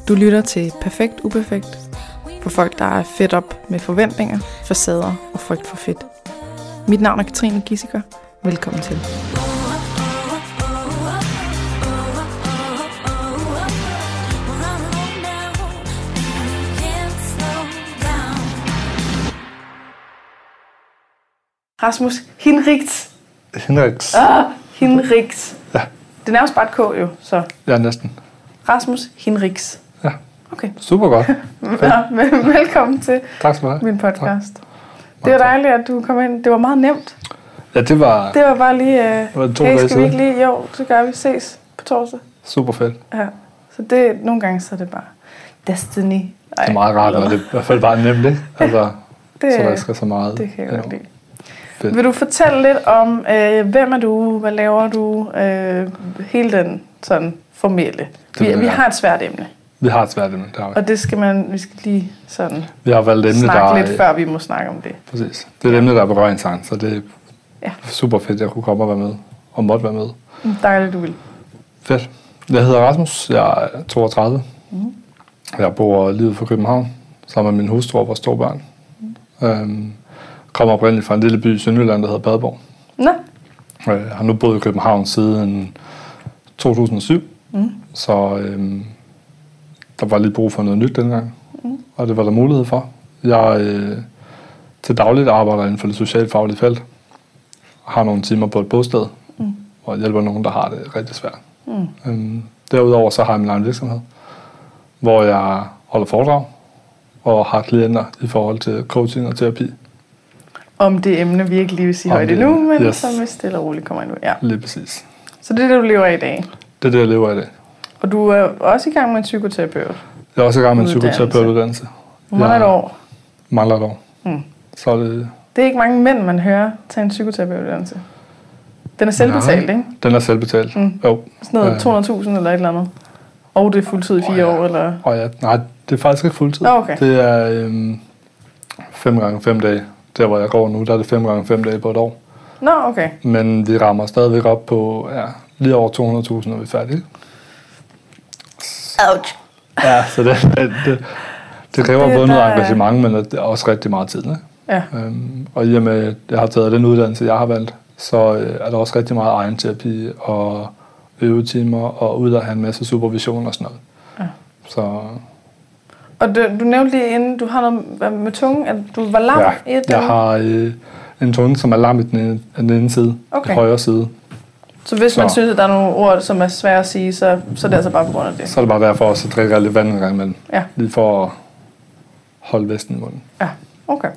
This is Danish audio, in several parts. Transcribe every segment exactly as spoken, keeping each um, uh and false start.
Du lytter til Perfekt Uperfekt for folk, der er fedt op med forventninger, facader og frygt for fedt. Mit navn er Katrine Gissiker. Velkommen til. Rasmus Hinrichs. Hinrichs. Ah, Hinrichs. Ja. Det er nærmest bare et K jo, så. Ja, næsten. Rasmus Hinrichs. Ja. Okay. Super godt. Ja, vel- velkommen til Tak skal du have. min podcast. Tak. Det var dejligt, at du kom ind. Det var meget nemt. Ja, det var, Det var bare lige, uh, var to hey, dage skal vi siden. ikke lige? Jo, så gør vi. Ses på torsdag. super fedt. Ja. Så det, nogle gange så er det bare Destiny. Ej, Det er meget rart, og det er i hvert fald bare nemt, ikke? Altså, det, så der ikke skal så meget. det kan jeg godt lide. Fedt. Vil du fortælle lidt om, øh, hvem er du, hvad laver du, øh, hele den sådan formelle. Vi, vil vi jeg. har et svært emne, Vi har et svært emne, det har vi. og det skal man, vi skal lige sådan Vi har valgt et emne, der snakke er... lidt, før vi må snakke om det. Præcis. Det er et emne, der er berøringsangst, så det er Ja. super fedt, at jeg kunne komme og være med. Og måtte være med. Dejligt, du vil. Fedt. Jeg hedder Rasmus. Jeg er toogtredive. Mm. Jeg bor lige ude for København, sammen med min hustru og vores to børn. Mm. Øhm, kommer oprindeligt fra en lille by i Sønderjylland, der hedder Padborg. Nå, Jeg har nu boet i København siden to tusind og syv, mm. så øhm, der var lige brug for noget nyt dengang, Mm. og det var der mulighed for. Jeg øh, til dagligt arbejder inden for det socialfaglige felt, og har nogle timer på et bosted, Mm. hvor jeg hjælper nogen, der har det rigtig svært. Mm. Øhm, derudover så har jeg min egen virksomhed, hvor jeg holder foredrag og har klienter i forhold til coaching og terapi. Om det emne, vi ikke lige vil sige Om højt det endnu, emne, men yes. som vi stille og roligt kommer ind. Ja. Lige præcis. Så det er det, du lever af i dag. Det er det, jeg lever af i dag. Og du er også i gang med en psykoterapeut. Jeg er også i gang med en Uddannelse. psykoterapeutuddannelse. Hvor mange Jeg år? mangler et år. Mm. Så er det... Det er ikke mange mænd, man hører tage en psykoterapeutuddannelse. Den er selvbetalt, ikke? Den er selvbetalt. Mm. Jo. Sådan noget Øh. to hundrede tusind eller et eller andet. Og det er fuldtid i fire Åh, ja. år, eller? Og ja, nej, det er faktisk ikke fuldtid. Nå, okay. Det er øhm, fem gange fem dage. Der, hvor jeg går nu, der er det fem gange fem dage på et år. Nå, okay. Men vi rammer stadigvæk op på ja, lige over to hundrede tusind, når vi er færdige. Ouch. Ja, så det, det, det, det kræver det, både noget der er- engagement, men det er også rigtig meget tid. Ikke? Ja. Øhm, og i og med, at jeg har taget den uddannelse, jeg har valgt, så øh, er der også rigtig meget egen terapi og øvetimer og ud at have en masse supervision og sådan noget. Ja. Så Og du, du nævnte lige inden, du har noget hvad med tungen, at du var lam i ja, et jeg har øh, en tunge, som er lam i den ene, den ene side, Okay. den højre side. Så hvis man Så- synes, at der er nogle ord, som er svære at sige, så, så er det altså bare på grund af det. Så er det bare derfor også at drikke lidt vand en gang imellem. Ja. Lige for at holde væsken i munden. Ja, okay.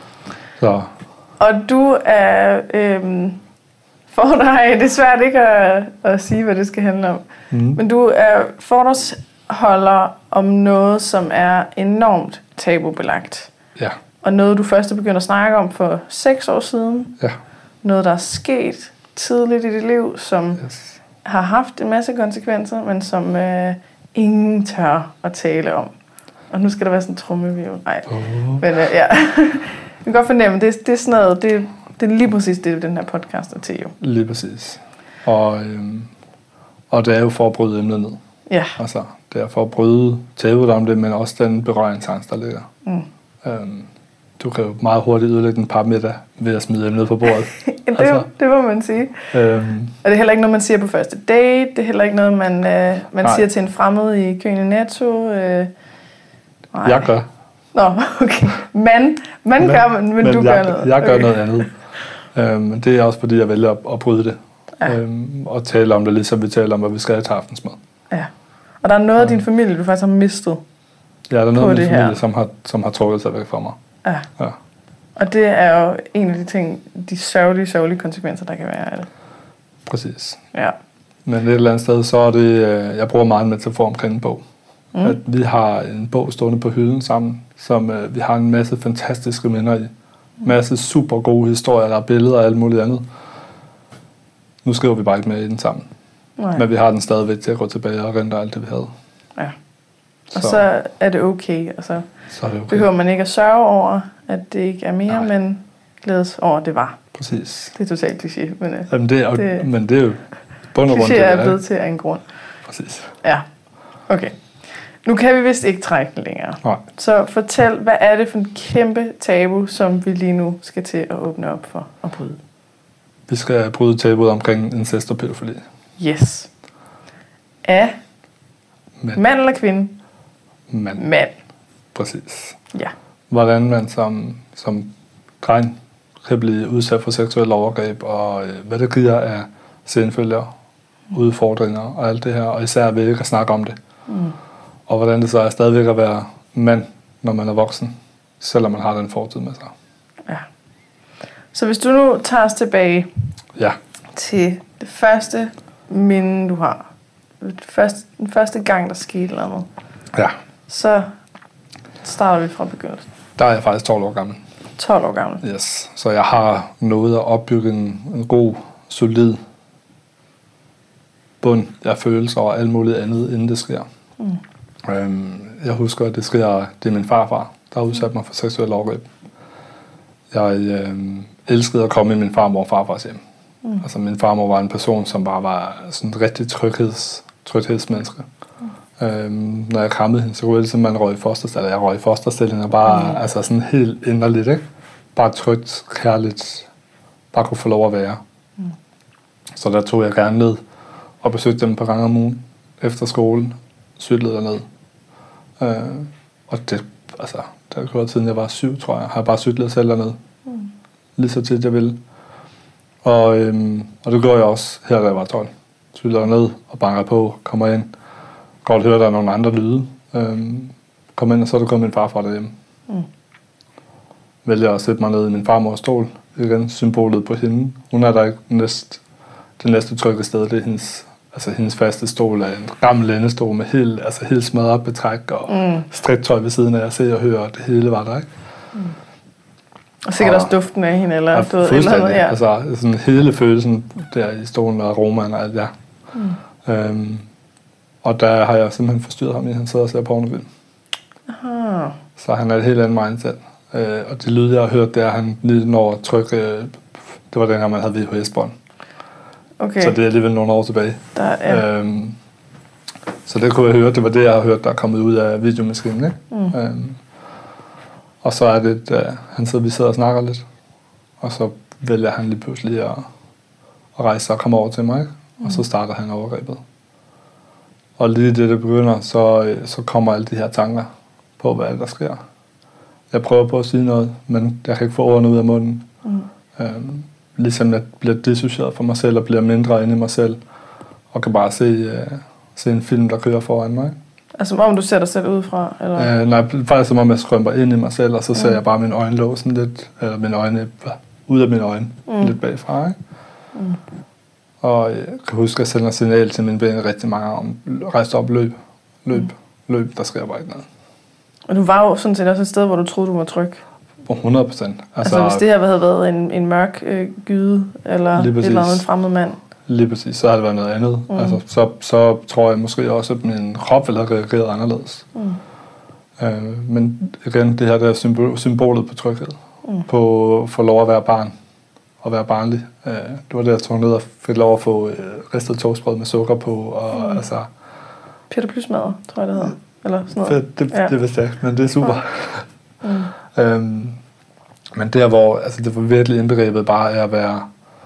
Så Og du er øhm, for dig, det er svært ikke at, at sige, hvad det skal handle om. mm. Men du er foredragsholder om noget, som er enormt tabubelagt. ja, Og noget, du først er begyndt at snakke om for seks år siden. ja. Noget, der er sket tidligt i dit liv, som Yes. har haft en masse konsekvenser, men som øh, ingen tør at tale om. Og nu skal der være sådan en trommevirvel. Nej, Oh. men øh, ja. Jeg kan godt fornemme, det, det er sådan noget, det, det er lige præcis det, den her podcast er til jo. Lige præcis. Og, øhm, og det er jo for at bryde emnet ned. Ja. Altså, det er for at bryde tabuet om det, men også den berøringsangst, der ligger. Mm. Øhm, du kan jo meget hurtigt ødelægge en par middag ved at smide emnet på bordet. det, Altså. det må man sige. øhm, Og det er heller ikke noget, man siger på første date. Det er heller ikke noget, man, øh, man Nej. siger til en fremmed i køen i Netto. Øh, nej. jeg gør. Nå, okay. Man, man Men- gør, men, men du jeg, gør noget. Jeg gør okay. noget andet. Øhm, det er også fordi, jeg vælger at, at bryde det. Ja. Øhm, og tale om det, ligesom vi taler om, hvad vi skal have til aftensmad. Ja. Og der er noget af din familie, du faktisk har mistet. Ja, der er På noget af min det her. familie, som har, som har trukket sig væk fra mig. Ja. Ja. Og det er jo en af de ting, de sørgelige, sørgelige konsekvenser, der kan være af det. Præcis. Ja. Men et eller andet sted, så er det, øh, jeg bruger meget en metafor omkring en bog. Mm. At vi har en bog stående på hylden sammen, som øh, vi har en masse fantastiske minder i. Masse super gode historier, der er billeder og alt muligt andet. Nu skriver vi bare ikke mere i den sammen. Nej. Men vi har den stadigvæk til at gå tilbage og rente alt det, vi havde. Ja. Og så er det okay, og så så er det okay. behøver man ikke at sørge over, at det ikke er mere, Nej. men glædes over, at det var. Præcis. Det er totalt kliché, men øh, Jamen det er, det- men det er jo bund og grund kliché det, er det blevet til af en grund. Præcis. Ja, okay. Nu kan vi vist ikke trække den længere. Nej. Så fortæl, hvad er det for en kæmpe tabu, som vi lige nu skal til at åbne op for og bryde? Vi skal bryde tabuet omkring incest og pædofili. Yes. Af Men. mand eller kvinde? Mand. Mand. Præcis. Ja. Hvordan man som, som dreng kan blive udsat for seksuelle overgreb, og øh, hvad det giver af senfølger, mm. udfordringer og alt det her, og især ved ikke at snakke om det. Mm. Og hvordan det så er stadigvæk at være mand, når man er voksen, selvom man har den fortid med sig. Ja. Så hvis du nu tager os tilbage ja. til det første minde, du har, det første, den første gang, der skete noget, ja. så starter vi fra begyndelsen. Der er jeg faktisk tolv år gammel. tolv år gammel? Yes. Så jeg har nået at opbygge en, en god, solid bund af følelser og alt muligt andet, inden det sker. Mm. Øhm, jeg husker, at det sker, det er min farfar, der har udsat mig for seksuelle overgreb. Jeg øhm, elskede at komme i min farmor og farfars hjem. Mm. Altså min farmor var en person, som bare var sådan et rigtig trygheds, tryghedsmenneske. Mm. Øhm, når jeg krammede hende, så kunne jeg simpelthen røg i fosterstilling. Jeg røg i fosterstilling og bare, mm. altså sådan helt inderligt, ikke? Bare trygt, kærligt, bare kunne få lov at være. Mm. Så der tog jeg gerne ned og besøgte dem på gange om ugen efter skolen, cyklede derned. Øh, og det, altså, det har gået siden jeg var syv, tror jeg, har jeg bare cyklet selv derned. Mm. Lige så tit jeg ville. Og, øhm, og det gjorde jeg også her, da jeg var tolv. Cyklede derned og banker på, kommer ind. Godt høre, der er nogle andre lyde. Øhm, kom ind, og så er der kommet min farfar derhjemme. Mm. Vælger at sætte mig ned i min farmors stol. Igen, symbolet på hende. Hun er der ikke næst, det næste trygge sted, det er hendes, altså hendes faste stol er en gammel lænestol med helt, altså helt smadret betræk og mm. striktøj ved siden af. Jeg ser og hører, og det hele var der, ikke? Mm. Og sikkert og, også duften af hende, eller ja, du ved, eller noget, ja. Altså sådan hele følelsen der i stolen og aromaen og alt der. Mm. Øhm, og der har jeg simpelthen forstyrret ham i, han sidder og ser pornofilm. Aha. Så han er et helt andet mindset. Øh, og det lyd, jeg har hørt, det er, at han lige når at trykke, øh, det var dengang, man havde V H S-bånd. Okay. Så det er alligevel nogle år tilbage. Der er. Øhm, så det kunne jeg høre, det var det, jeg har hørt, der er kommet ud af videomaskinen, ikke? Mm. Øhm, og så er det, at han sidder, vi sidder og snakker lidt, og så vælger han lige pludselig at, at rejse sig og komme over til mig, ikke? Mm. Og så starter han overgrebet. Og lige det, det begynder, så, så kommer alle de her tanker på, hvad der sker. Jeg prøver på at sige noget, men jeg kan ikke få ordene ud af munden. Mm. Øhm, ligesom jeg bliver dissocieret for mig selv og bliver mindre inde i mig selv, og kan bare se, uh, se en film, der kører foran mig. Altså som om du ser dig selv udefra? Eller? Uh, nej, faktisk som om jeg skrømper ind i mig selv, og så ser mm. jeg bare mine øjne lå sådan lidt, eller mine øjne, ud af mine øjne, mm. lidt bagfra, ikke? Mm. Og jeg kan huske, at jeg sender signal til mine ben rigtig mange om, rejse op, løb, løb, mm. løb, der sker bare ikke noget. Og du var jo sådan set også et sted, hvor du troede, du var tryg? hundrede procent. Altså, altså hvis det her havde været en, en mørk øh, gyde, eller et eller andet en fremmed mand? Lige præcis, så har det været noget andet. Mm. Altså, så, så tror jeg måske også, at min krop ville have reageret anderledes. Mm. Øh, men igen, det her der symbol, symbolet på tryghed. Mm. På at få lov at være barn. Og være barnlig. Øh, det var det, jeg tog ned og fik lov at få øh, ristet toastbrød med sukker på. Og, mm. altså, Peter Plysmadder, tror jeg det hedder. Eller sådan noget. Fedt, det, ja. det vidste jeg ikke, men det er super. Mm. øhm, men der, hvor altså, det var virkelig indbegrebet bare af at være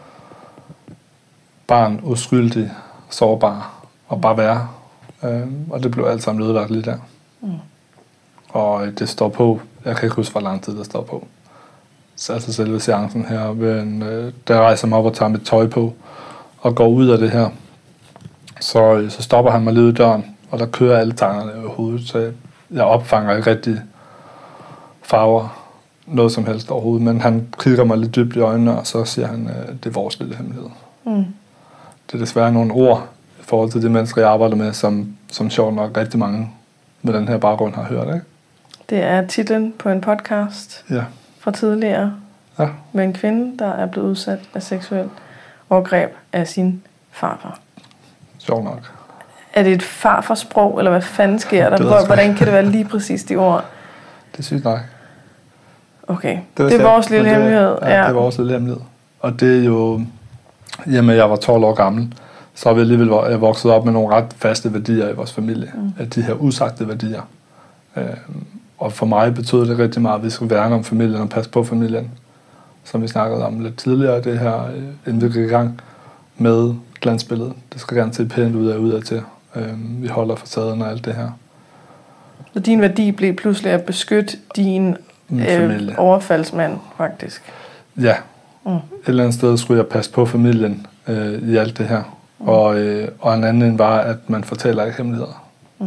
barn, uskyldig, sårbar, og bare være. Øhm, og det blev alt sammen ødelagt lige der. Mm. Og det står på, jeg kan ikke huske, hvor lang tid det står på. Så altså selve seancen her, men, øh, der rejser mig op og tager mit tøj på, og går ud af det her. Så, så stopper han mig lige ud i døren, og der kører alle tankerne i hovedet, så jeg opfanger ikke rigtig farver, noget som helst overhovedet, men han kigger mig lidt dybt i øjnene, og så siger han, at det er vores lille hemmelighed. Mm. Det er desværre nogle ord i forhold til de mennesker, jeg arbejder med, som, som sjovt nok rigtig mange med den her baggrund har hørt, ikke? Det er titlen på en podcast ja. fra tidligere, ja. med en kvinde, der er blevet udsat af seksuel overgreb af sin farfar. Sjovt nok. Er det et farfarsprog, eller hvad fanden sker der? Hvor, hvordan kan det være lige præcis de ord? Det er sygt nok. Okay, det, det er vores lille hemmelighed. Ja, ja, det er vores lille hemmelighed. Og det er jo, jamen jeg var tolv år gammel, så har vi alligevel vokset op med nogle ret faste værdier i vores familie. Mm. De her usagte værdier. Øh, og for mig betyder det rigtig meget, at vi skal værne om familien og passe på familien. Som vi snakkede om lidt tidligere, det her, inden vi gik i gang med glansbilledet. Det skal gerne se pænt ud af ud af til. Øh, vi holder facaden og alt det her. Så din værdi blev pludselig at beskytte din øh, overfaldsmand, faktisk? Ja. Mm. Et eller andet sted skulle jeg passe på familien øh, i alt det her. Mm. Og, øh, og en anden var, at man fortæller ikke hemmeligheder. Mm.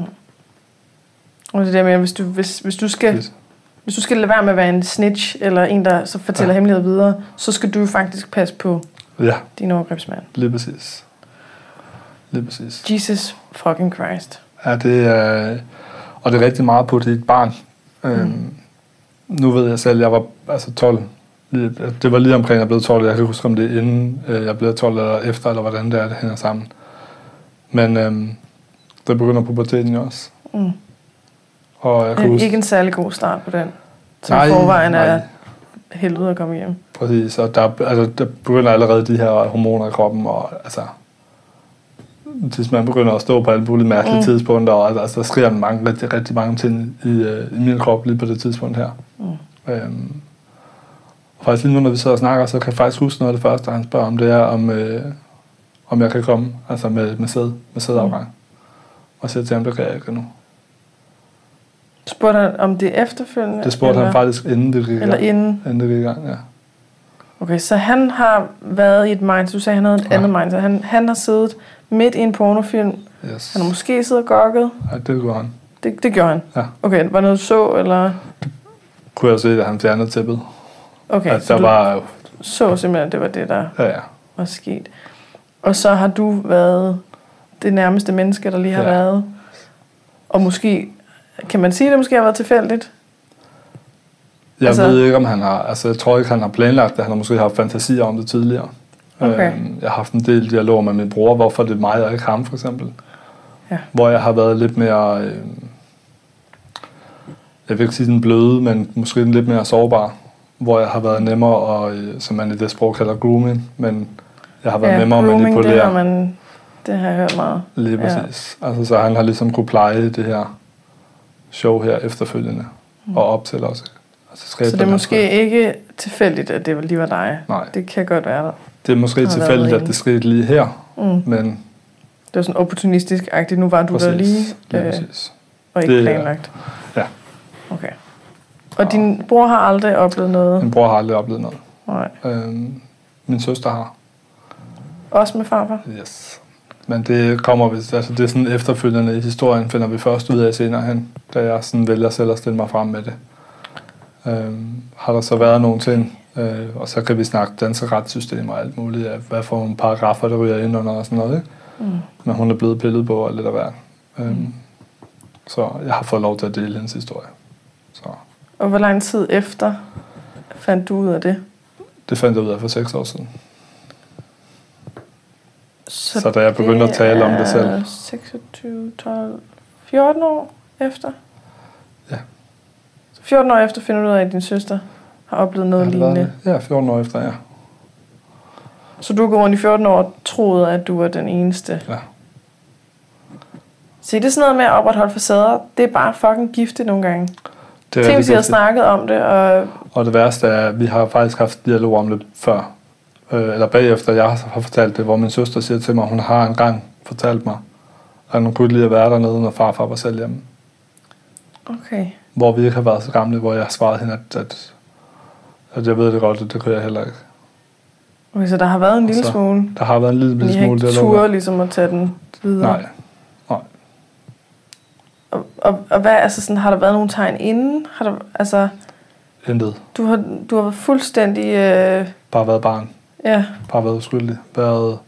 Og det der med, hvis du, hvis, hvis du skal... Hvis. Hvis du skal lade være med at være en snitch, eller en, der så fortæller ja. hemmeligheder videre, så skal du faktisk passe på ja. din overgrebsmand. Lige præcis. Lige præcis. Jesus fucking Christ. Ja, det er... Og det er rigtig meget på dit barn. Mm. Øhm, nu ved jeg selv, jeg var altså tolv. Det var lige omkring, jeg blev tolv. Jeg kan ikke huske, om det er inden jeg blev tolv, eller efter, eller hvordan det er, det hænger sammen. Men øhm, det begynder puberteten jo også. Mm. Og jeg kan huske, ikke en særlig god start på den. Som nej, forvejen er nej. helvede at komme hjem. Præcis, og der, altså, der begynder allerede de her hormoner i kroppen, og altså, hvis man begynder at stå på alle mulige mærkelige mm. tidspunkter, og altså, der sker mange, rigtig, rigtig mange ting i, uh, i min krop lige på det tidspunkt her. Mm. Øhm, og faktisk lige nu, når vi sidder og snakker, så kan jeg faktisk huske noget af det første, han spørger om, det er, om, øh, om jeg kan komme, altså med, med sæd, med sædafgang. Mm. Og så til ham, det kan jeg ikke nu. Spurgte han om det efterfølgende? Det spurgte eller? han faktisk inden det gik i gang. Eller inden? Inden det gik i gang, ja. Okay, så han har været i et mind, du sagde, han havde et ja. andet mind, så han, han har siddet midt i en pornofilm. Yes. Han har måske siddet og gokket. Ja, det gjorde han. Det, det gjorde han? Ja. Okay, var det noget du så, eller? Det kunne jeg se, at han fjernede tæppet. Okay, at så der du var, så simpelthen, at det var det, der ja, ja. var sket. Og så har du været det nærmeste menneske, der lige har ja. været. Og måske... Kan man sige, at det måske har været tilfældigt? Jeg altså, ved ikke, om han har... Altså, jeg tror ikke, han har planlagt det. Han har måske haft fantasier om det tidligere. Okay. Øhm, jeg har haft en del dialog med min bror, hvorfor det er mig og ikke ham, for eksempel. Ja. Hvor jeg har været lidt mere... Øh, jeg vil ikke sige den bløde, men måske den lidt mere sårbar. Hvor jeg har været nemmere, og, som man i det sprog kalder grooming, men jeg har været ja, nemmere at manipulere. Det har, man, det har jeg hørt meget. Lige præcis. Ja. Altså, så han har ligesom kunne pleje det her show her efterfølgende, mm. og op til også. Altså, så det er måske sted. ikke tilfældigt, at det lige var dig? Nej. Det kan godt være der. Det er måske tilfældigt, at det skete lige her, mm. men... Det var sådan opportunistisk-agtigt. Nu var du præcis. der lige, ja, øh, og ikke det, planlagt. Ja. Okay. Og ja. din bror har aldrig oplevet noget? Min bror har aldrig oplevet noget. Nej. Øhm, min søster har. Også med farfar? Yes. Men det kommer, hvis, altså det er sådan efterfølgende i historien, finder vi først ud af senere hen, da jeg sådan vælger selv at stille mig frem med det. Øhm, har der så været nogle ting, øh, og så kan vi snakke danske retssystemer og alt muligt, af, hvad for nogle paragrafer, der ryger ind under og sådan noget, ikke? Mm. Men hun er blevet pillet på og lidt af hvert. Øhm, mm. Så jeg har fået lov til at dele hendes historie. Så. Og hvor lang tid efter fandt du ud af det? Det fandt jeg ud af for seks år siden. Så, så da jeg begyndte at tale om det selv. seksogtyve, tolv, fjorten år efter? Ja. Så fjorten år efter finder du ud af, at din søster har oplevet noget lignende? Ja, fjorten år efter, ja. Så du går rundt i fjorten år og troede, at du var den eneste? Ja. Se, det er sådan noget med at opretholde facader. Det er bare fucking giftigt nogle gange. Det er Tænk, hvis I har snakket om det. Og... og det værste er, at vi har faktisk haft dialog om det før. Øh, eller bagefter, jeg har fortalt det, hvor min søster siger til mig, at hun har engang fortalt mig, at hun kunne lide at være dernede, når farfar var selv hjemme. Okay. Hvor vi ikke har været så gamle, hvor jeg har svaret hende, at, at, at jeg ved det godt, at det kunne jeg heller ikke. Okay, så der har været en lille så, smule? Der har været en lille, lille smule. Men I har ikke tur ligesom at tage den videre? Nej. Nej. Og, og, og hvad, altså sådan, har der været nogle tegn inden? Har der, altså... Intet. Du har, du har været fuldstændig... Øh... Bare været barn. Ja. Bare været uskyldig. Været...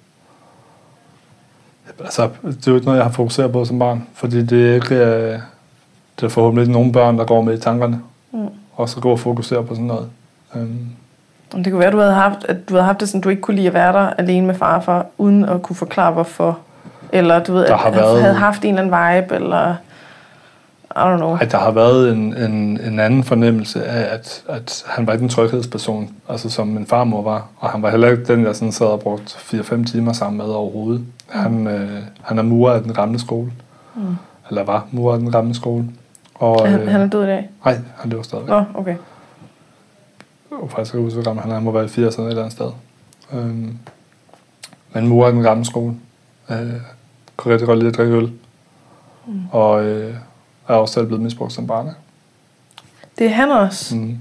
Altså, det er jo ikke noget, jeg har fokuseret på som barn. Fordi det er ikke... Øh... Det er forhåbentlig ikke nogen børn, der går med i tankerne. Mm. Og så går og fokusere på sådan noget. Um... Det kunne være, du havde haft, at du havde haft det sådan, du ikke kunne lide at være der alene med farfar, uden at kunne forklare hvorfor. Eller du ved, der at har du været... havde haft en eller anden vibe, eller... I don't know. Ej, der har været en, en, en anden fornemmelse af, at, at han var ikke en tryghedsperson, altså som min farmor var. Og han var heller ikke den, jeg sådan sad og brugt fire fem timer sammen med overhovedet. Mm. Han, øh, han er murer af den gamle skole. Mm. Eller var murer af den gamle skole. Og, er han, øh, han er død i dag? Nej, han lever stadigvæk. Nå, okay. Jeg kan faktisk ikke huske, hvor gammel han er. Han må være i firserne et eller andet sted. Øhm, men murer af den gamle skole. Øh, kunne rigtig godt lide at drikke øl. Mm. Og øh, er også selv blevet misbrugt som barn. Det er han også? Mm.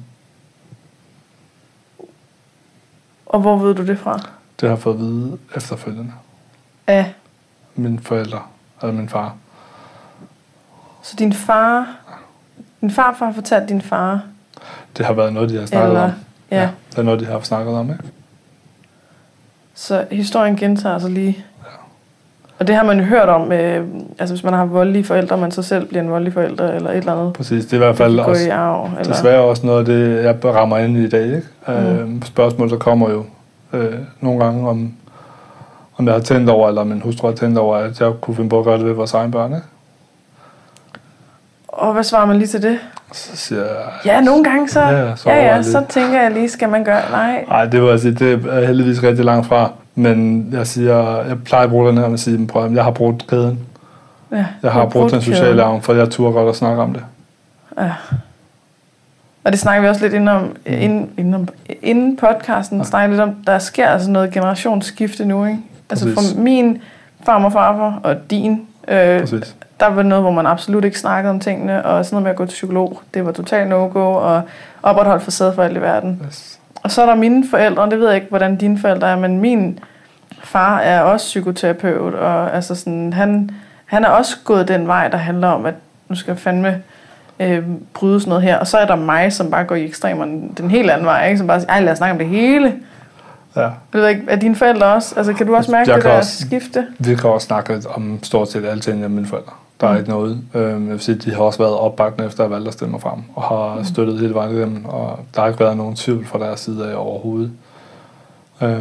Og hvor ved du det fra? Det har jeg fået at vide efterfølgende. Af? Mine forældre, eller min far. Så din far... Din farfar har fortalt din far? Det har været noget, de har snakket eller, om. Ja. ja. Det er noget, de har snakket om, ikke? Så historien gentager sig lige. Ja. Og det har man jo hørt om, øh, altså hvis man har voldelige forældre, man så selv bliver en voldelig forælder, eller et eller andet. Præcis, det er i hvert fald også, i arv, eller? desværre også noget af det, jeg rammer ind i i dag, ikke? Mm. Øh, spørgsmål, der kommer jo øh, nogle gange, om, om jeg har tænkt over, eller min hustru har tænkt over, at jeg kunne finde på at gøre det ved vores egen børn, ikke? Og hvad svarer man lige til det? Så siger jeg... Ja, nogle gange så... Ja, så, ja, ja, så tænker jeg lige, skal man gøre... Nej. Nej, det var altså, det er heldigvis rigtig langt fra. Men jeg siger, jeg plejer at bruge den her med at sige, prøv, jeg har brugt kæden. Ja, jeg har brugt den sociale arv, for jeg turde godt at snakke om det. Ja. Og det snakker vi også lidt inden, om, inden, inden, inden podcasten, ja. snakker lidt om, der sker altså noget generationsskifte nu, ikke? Altså fra min farmor og farfar og din, øh, der var noget, hvor man absolut ikke snakkede om tingene, og sådan noget med at gå til psykolog, det var totalt no-go, og opretholdt facade for alt i verden. Yes. Og så er der mine forældre, og det ved jeg ikke, hvordan dine forældre er, men min far er også psykoterapeut, og altså sådan, han, han er også gået den vej, der handler om, at nu skal jeg fandme øh, bryde sådan noget her. Og så er der mig, som bare går i ekstremerne den helt anden vej, ikke? Som bare siger, ej, lad os snakke om det hele. Ja. Jeg ved ikke, er dine forældre også? Altså, kan du også mærke jeg det der også, skifte? Vi kan også snakke om stort set alting af mine forældre. Der er mm. ikke noget. Øh, jeg vil sige, de har også været opbakkende efter at valgte at stemme mig frem, og har mm. støttet hele vejen igennem, og der har ikke været nogen tvivl fra deres side af overhovedet. Øh,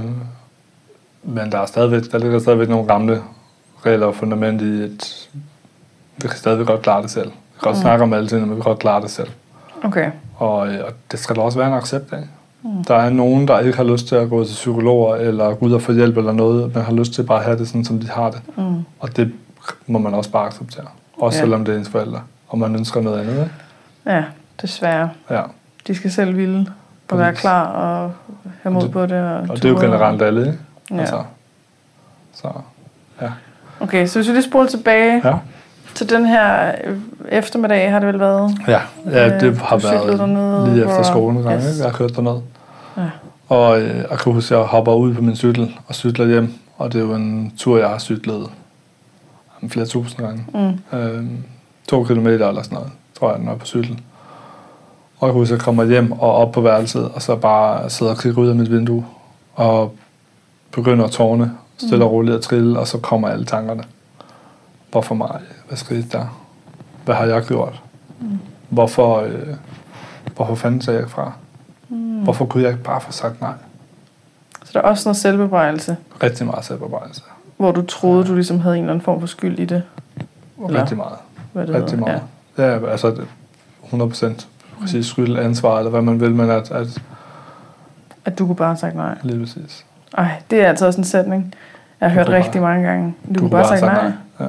men der er stadigvæk, der ligger stadigvæk nogle gamle regler og fundament i, at vi kan stadigvæk godt klare det selv. Vi kan godt mm. snakke om alting, men vi kan godt klare det selv. Okay. Og, og det skal der også være en accept af. Mm. Der er nogen, der ikke har lyst til at gå til psykologer, eller gå ud og få hjælp eller noget, men har lyst til bare at have det sådan, som de har det. Mm. Og det må man også bare acceptere. Også ja. selvom det er ens forældre, og man ønsker noget andet, ikke? Ja, desværre. Ja. De skal selv ville og være klar og have mod på det. Og, og det er jo generelt alle, ikke? Ja. Altså, så, ja. Okay, så hvis vi lige spoler tilbage ja. til den her eftermiddag, har det vel været? Ja, ja det har været dernede, lige efter skolen, yes. ikke? Jeg har kørt dernede. Ja. Og øh, jeg kan huske, at jeg hopper ud på min cykel og cykler hjem, og det er jo en tur, jeg har cyklet flere tusind gange. Mm. Øhm, to kilometer eller sådan noget, tror jeg, når jeg er på cykel. Og jeg husker, at jeg kommer hjem og op på værelset, og så bare sidder og kigger ud af mit vindue, og begynder at tårne, stille og roligt at trille, og så kommer alle tankerne. Hvorfor mig? Hvad skete der? Hvad har jeg gjort? Mm. Hvorfor, øh, hvorfor fanden sagde jeg fra? Mm. Hvorfor kunne jeg ikke bare få sagt nej? Så der er også noget selvbebrejelse? Rigtig meget selvbebrejelse. Hvor du troede, ja. du ligesom havde en eller anden form for skyld i det? Eller? Rigtig meget. Hvad det Rigtig meget. Ja. ja, altså hundrede procent præcis skyld, ansvar, eller hvad man vil, men at... At, at du kunne bare have sagt nej? Lige præcis. Ej, det er altså også en sætning, jeg har hørt rigtig bare, mange gange. Du, du kunne bare have sagt nej? nej. Ja.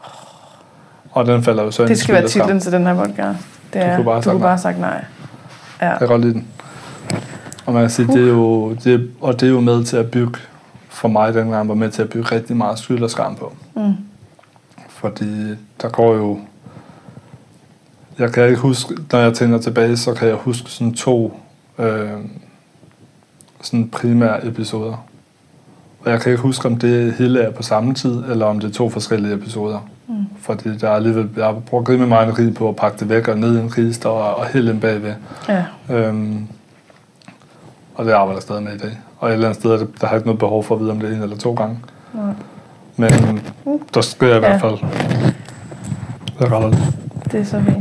Og den falder jo så ind. Det skal være titlen til den her podcast. Det er, du kunne bare, du kunne bare have sagt nej. Ja. Jeg kan godt lide den. Og man kan sige, uh. det er jo, det, og det er jo med til at bygge, for mig dengang var med til at bygge rigtig meget skyld og skam på. Mm. Fordi der går jo... Jeg kan ikke huske, når jeg tænker tilbage, så kan jeg huske sådan to øh, sådan primære episoder. Og jeg kan ikke huske, om det hele er på samme tid, eller om det er to forskellige episoder. Mm. Fordi der er alligevel, jeg har brugt rimelig meget energi på at pakke det væk og ned i en kister og, og helt ind bagved. Ja. Øhm, og det arbejder jeg stadig med i dag. Og et eller andet sted, der, der har ikke noget behov for at vide, om det er en eller to gange. Ja. Men uh. der sker i hvert fald. Det er ret. Det er så fint.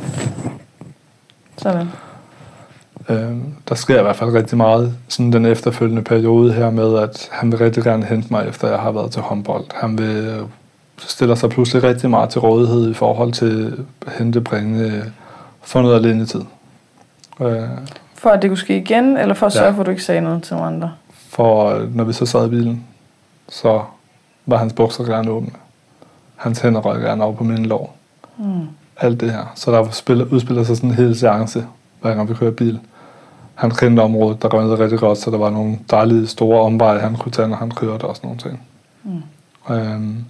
Sådan. Øhm, der sker i hvert fald rigtig meget sådan den efterfølgende periode her med, at han vil rigtig gerne hente mig, efter jeg har været til håndbold. Han vil stiller sig pludselig rigtig meget til rådighed i forhold til hente, bringe, få noget alene tid. Øh, for at det kunne ske igen, eller for at sørge ja. for, at du ikke sagde noget til andre? For når vi så sad i bilen, så var hans bukser gerne åbne. Hans hænder røg gerne over på min lår. Mm. Alt det her. Så der spiller, udspiller sig sådan en hel seance, hver gang vi kører bil. Han kendte området, der røgnede rigtig godt, så der var nogle dejlige store omveje, han kunne tage, når han kørte og sådan nogle ting. Mm. Øhm,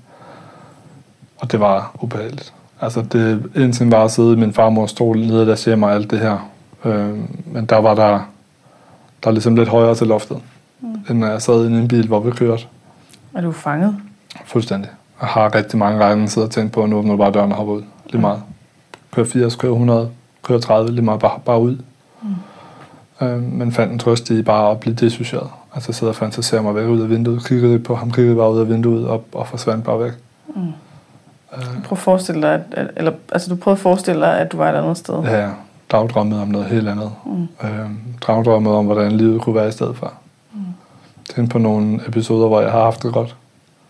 og det var ubehageligt. Altså, det indtil var at sidde i min farmors stol nede, der siger mig alt det her. Øhm, men der var der, der ligesom lidt højere til loftet, mm. end når jeg sad inde i en bil, hvor vi kørte. Er du fanget? Fuldstændig. Jeg har rigtig mange gange siddet og tænkt på, at nu åbner du bare døren og hopper ud. Lige meget. Kører firs, kører hundrede, kører tredive, lige meget bare, bare ud. Mm. Øhm, men fandt en trøst i bare at blive dissocieret. Altså sidde og fantasere mig væk ud af vinduet, kiggede på ham, kiggede bare ud af vinduet og, og forsvandt bare væk. Mm. Øh. Prøv at forestille dig, at, eller, altså du prøvede at forestille dig, at du var et andet sted. Ja, ja. Dagdrømmede om noget helt andet. Mm. Øhm, dagdrømmede om, hvordan livet kunne være i stedet for. Mm. Tænk på nogle episoder, hvor jeg har haft det godt.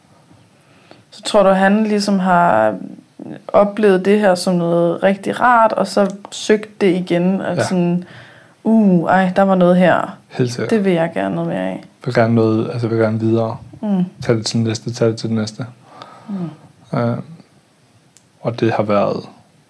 Så tror du, han ligesom har oplevet det her som noget rigtig rart, og så søgt det igen, og ja. sådan, uh, ej, der var noget her. Helt sikkert. Det vil jeg gerne noget mere af. Jeg vil gerne noget, altså jeg vil gerne videre. Mm. Tag det til den næste, tag det til den næste. Mm. Øh, og det har været,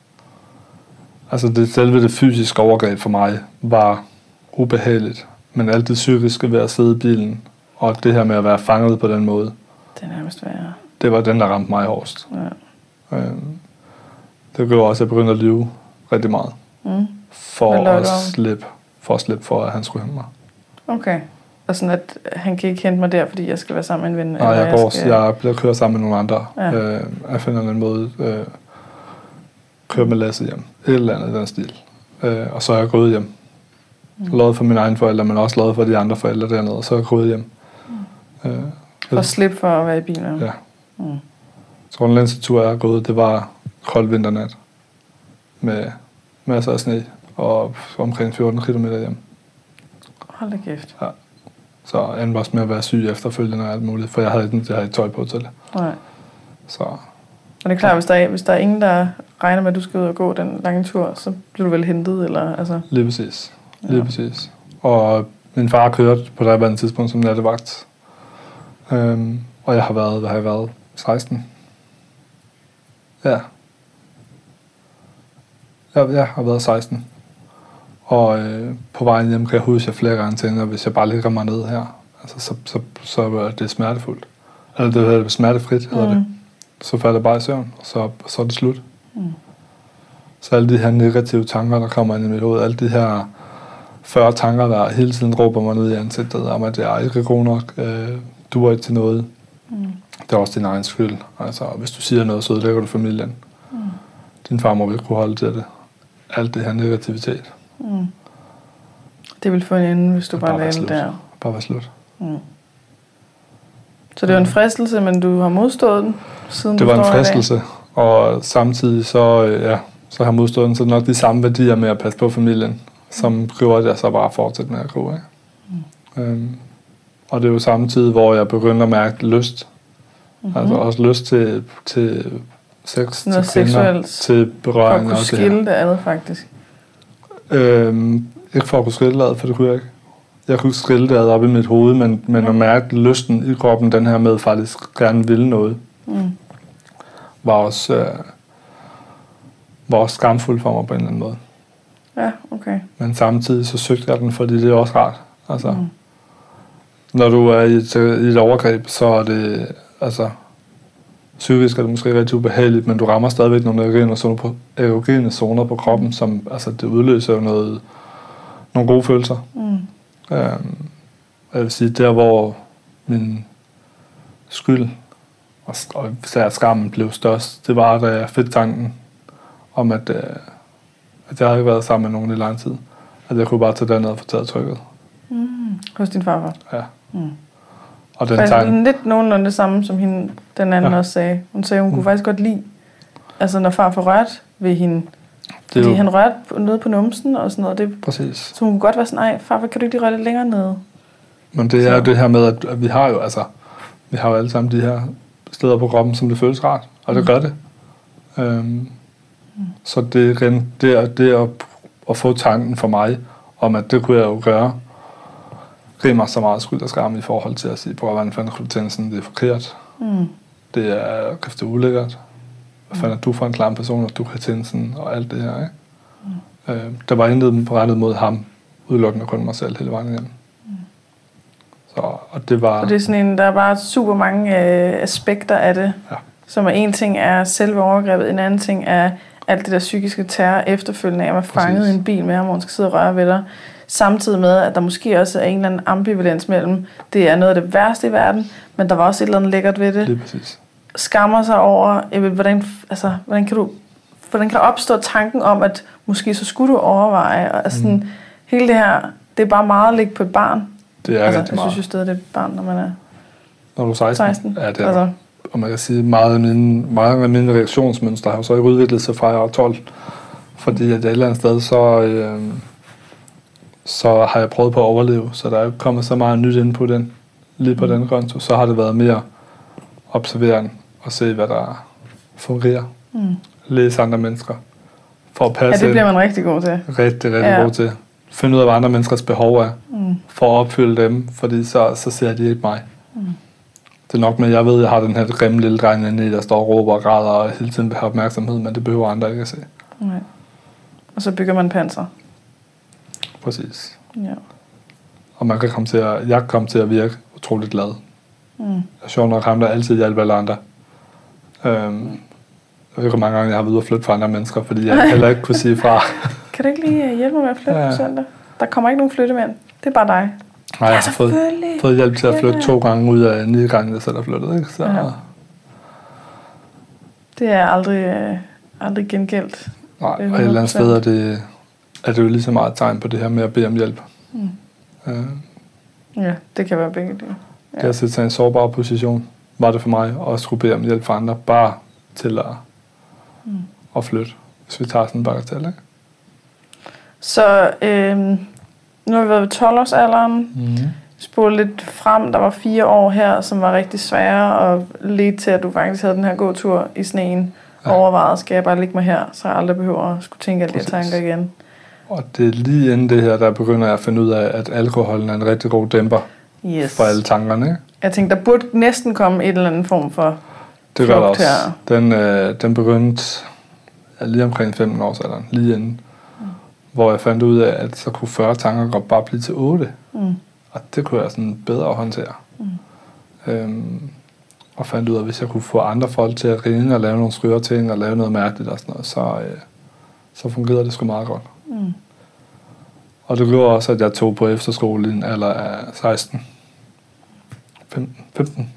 altså det selve det fysiske overgreb for mig var ubehageligt, men alt det psykiske ved at sidde i bilen, og det her med at være fanget på den måde, det er nærmest værre. Det var den, der ramte mig hårdest. Ja. Øhm, det gjorde også, at jeg begyndte at lyve rigtig meget. Mm. For at slippe, for at slippe for, at han skulle hente mig. Okay. Og sådan, at han kan ikke hente mig der, fordi jeg skal være sammen med en ven? Nej, jeg, går, jeg, skal... jeg bliver kørt sammen med nogle andre. Ja. Øh, jeg finder en måde, øh, kører med Lasse hjem. Et eller andet i den stil. Øh, og så er jeg gået hjem. Mm. Lovet for mine egne forældre, men også lovet for de andre forældre dernede. Og så er jeg gået hjem. Mm. Øh, for at slippe for at være i bilen? Ja. Mm. Så den længste tur, jeg har gået, det var kold vinternat. Med masser af sne og omkring fjorten kilometer hjem. Hold da kæft. Ja. Så jeg endte også med at være syg efterfølgende og alt muligt, for jeg havde ikke, jeg havde ikke tøj på til det. Nej. Så. Og det er klart, hvis der er, hvis der er ingen, der regner med, at du skal ud og gå den lange tur, så bliver du vel hentet, eller altså? Lige præcis. Lige ja. præcis. Og min far kørte på det her tidspunkt som nattevagt. Øhm, og jeg har været, hvad har jeg været? seksten. Ja. Jeg, jeg har været seksten. Og øh, på vejen hjem kan jeg huske, at jeg flere gange tænker, hvis jeg bare ligger mig ned her, altså, så, så, så er det smertefuldt. Eller det hedder smertefrit, hedder mm. det. Så falder jeg bare i søvn, og så, så er det slut. Mm. Så alle de her negative tanker, der kommer ind i mit hoved, alle de her fyrre tanker, der hele tiden råber mig ned i ansigtet, om at jeg er ikke god nok, øh, du er ikke til noget. Mm. Det er også din egen skyld. Altså, hvis du siger noget, så ødelægger du familien. Mm. Din far må ikke kunne holde til det. Alt det her negativitet. Mm. Det vil få en ende, hvis du bare, bare lader det der. Bare være slut. Mm. Så det var en fristelse, men du har modstået den, siden det du var en fristelse, og samtidig så, ja, så har jeg modstået den. Så nok de samme værdier med at passe på familien, som mm. gjorde, at jeg så bare fortsætte med at gå. Ikke? Mm. Øhm, og det er jo samtidig, hvor jeg begyndte at mærke lyst. Mm-hmm. Altså også lyst til, til sex, noget til kvinder, til berøring. For at kunne skille det andet, faktisk. Øhm, ikke for at kunne skille det, for det kunne jeg ikke. Jeg kunne skille det op i mit hoved, men, men at mærke lysten i kroppen, den her med faktisk gerne ville noget, mm. var også øh, var også skamfuld for mig på en eller anden måde. Ja, okay. Men samtidig så søgte jeg den, fordi det er også rart. Altså, mm. når du er i et, i et overgreb, så er det, altså, psykisk er det måske rigtig ubehageligt, men du rammer stadigvæk nogle erogene zoner på, erogene zoner på kroppen, som, altså, det udløser jo noget, nogle gode følelser. Mm. Øhm, jeg vil sige, der hvor min skyld og, og især skammen blev størst, det var, da jeg fik tanken om, at, øh, at jeg havde ikke været sammen med nogen i lang tid. At jeg kunne bare tage derned og få taget trykket. Mm. Hos din farfar? Ja. Mm. Og den faktisk tanken, lidt nogenlunde det samme, som hende, den anden ja. også sagde. Hun sagde, hun mm. kunne faktisk godt lide, altså når farfar rørte ved hende, fordi jo. han rørte noget på numsen og sådan noget. Det, præcis. Så hun kunne godt være sådan, nej, farfar, kan du ikke lige røre lidt længere ned? Men det er jo det her med, at vi har jo, altså, vi har jo alle sammen de her steder på kroppen, som det føles rart. Og det gør det. Øhm, mm. Så det, det, det at, at få tanken for mig, om at det kunne jeg jo gøre, giver mig så meget skyld og skam i forhold til at sige, på hvordan fanden kunne du tænke sådan, det er forkert. Mm. Det er kræfte ulækkert. Hvad fanden er du for en klam person, at du kan tænde sådan, og alt det her, ikke? Mm. Øh, der var intet rettet mod ham, udelukkende kun mig selv hele vejen igennem. Mm. Så, og det var... Og det er sådan en, der er bare super mange øh, aspekter af det, ja. Som er en ting er selve overgrebet, en anden ting er alt det der psykiske terror efterfølgende af, at man fanget i en bil med ham, hvor man skal sidde og røre ved dig. Samtidig med, at der måske også er en eller anden ambivalens mellem, det er noget af det værste i verden, men der var også et eller andet lækkert ved det. Lige præcis. Skammer sig over, øh, hvordan, altså, hvordan kan du, hvordan kan der opstå tanken om, at måske så skulle du overveje, og altså, mm. hele det her, det er bare meget at ligge på et barn. Det er altså, rigtig jeg meget. synes jo stadig, det er et barn, når man er når du er seksten. seksten. Ja, det er altså. Og man kan sige, meget af mine, meget af mine reaktionsmønstre har jo så ikke udviklet sig fra jeg var tolv. Fordi at et eller andet sted, så, øh, så har jeg prøvet på at overleve, så der er kommet så meget nyt ind på den, lige på mm. den konto. Så har det været mere observerende og se, hvad der fungerer. Mm. Læse andre mennesker. For at passe ja, det bliver man rigtig god til. Rigtig, rigtig ja. god til. Finde ud af, hvad andre menneskers behov er. Mm. For at opfylde dem, fordi så, så ser de ikke mig. Mm. Det er nok med, at jeg ved, at jeg har den her grimme lille dreng inde i, der står og råber og græder og hele tiden vil have opmærksomhed, men det behøver andre ikke at se. Nej. Og så bygger man panser. Præcis. Ja. Og man kan komme til at, jeg kan komme til at virke utroligt glad. Mm. Jeg er sjovt nok ham, der altid hjælper alle andre. Øhm, jeg ved ikke, hvor mange gange jeg har været ude og flytte for andre mennesker, fordi jeg heller ikke kunne sige fra. Kan du ikke lige hjælpe mig med at flytte ja. på søndag? Der kommer ikke nogen flyttemænd. Det er bare dig. Nej, jeg har fået, fået hjælp til at flytte to gange ud af ni gange, jeg selv har flyttet. Ikke? Så. Ja. Det er aldrig, øh, aldrig gengældt. Nej, og et eller andet sted er det, er det jo lige så meget tegn på det her med at bede om hjælp. Mm. Øh. Ja, det kan være begge dele. Ja. Det at sætte sig i en sårbar position, var det for mig at skulle bede om hjælp fra andre, bare til at, mm. at flytte, hvis vi tager sådan en bagatel, ikke? Så øh, nu har vi været ved tolv-årsalderen, mm. spurgte lidt frem, der var fire år her, som var rigtig svære, og ledte til, at du faktisk havde den her gåtur i sneen, ja. Overvejet, skal jeg bare ligge mig her, så jeg aldrig behøver at skulle tænke alle de her tanker igen. Og det er lige inden det her, der begynder jeg at finde ud af, at alkoholen er en rigtig god dæmper yes. for alle tankerne, ikke? Jeg tænkte, der burde næsten komme et eller andet form for det gør også. Her. Den, øh, den begyndte ja, lige omkring femten års alderen, lige inden. Mm. Hvor jeg fandt ud af, at så kunne fyrre tanker godt bare blive til otte. Mm. Og det kunne jeg sådan bedre håndtere. Mm. Øhm, og fandt ud af, at hvis jeg kunne få andre folk til at ringe og lave nogle skøre ting og lave noget mærkeligt og sådan noget, så, øh, så fungerede det sgu meget godt. Mm. Og det gjorde også, at jeg tog på efterskole i en alder af seksten. femten.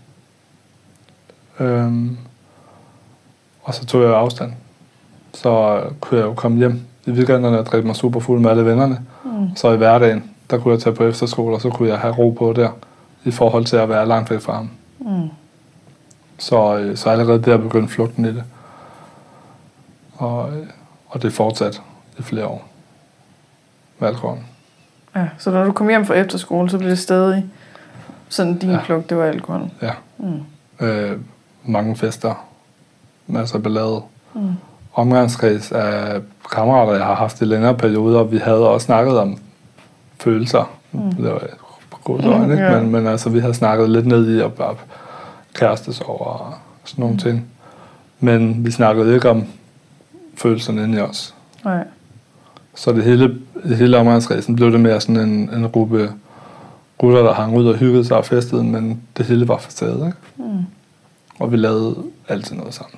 Øhm, og så tog jeg afstand. Så kunne jeg jo komme hjem i weekenderne og drikke mig super fuld med alle vennerne. Mm. Så i hverdagen, der kunne jeg tage på efterskole, og så kunne jeg have ro på der, i forhold til at være langt væk fra ham. Mm. Så, så allerede der begyndte flugten i det. Og, og det fortsatte i flere år med alkoholen. Ja, så når du kom hjem fra efterskole, så blev det stadig sådan din ja. flugt, det var alkoholen? Ja. Mm. Øh, mange fester, masser af ballade. Mm. Omgangskreds af kammerater, jeg har haft i længere perioder, og vi havde også snakket om følelser. Mm. Det var godt øjne, mm, ikke? Yeah. Men, men altså, vi havde snakket lidt ned i at bare kærestesorg og sådan nogle mm. ting. Men vi snakkede ikke om følelserne inde i os. Nej. Så det hele, det hele omgangskredsen blev det mere sådan en, en gruppe gutter, der hang ud og hyggede sig og festede, men det hele var facade, ikke? Mm. Og vi lavede altid noget sammen.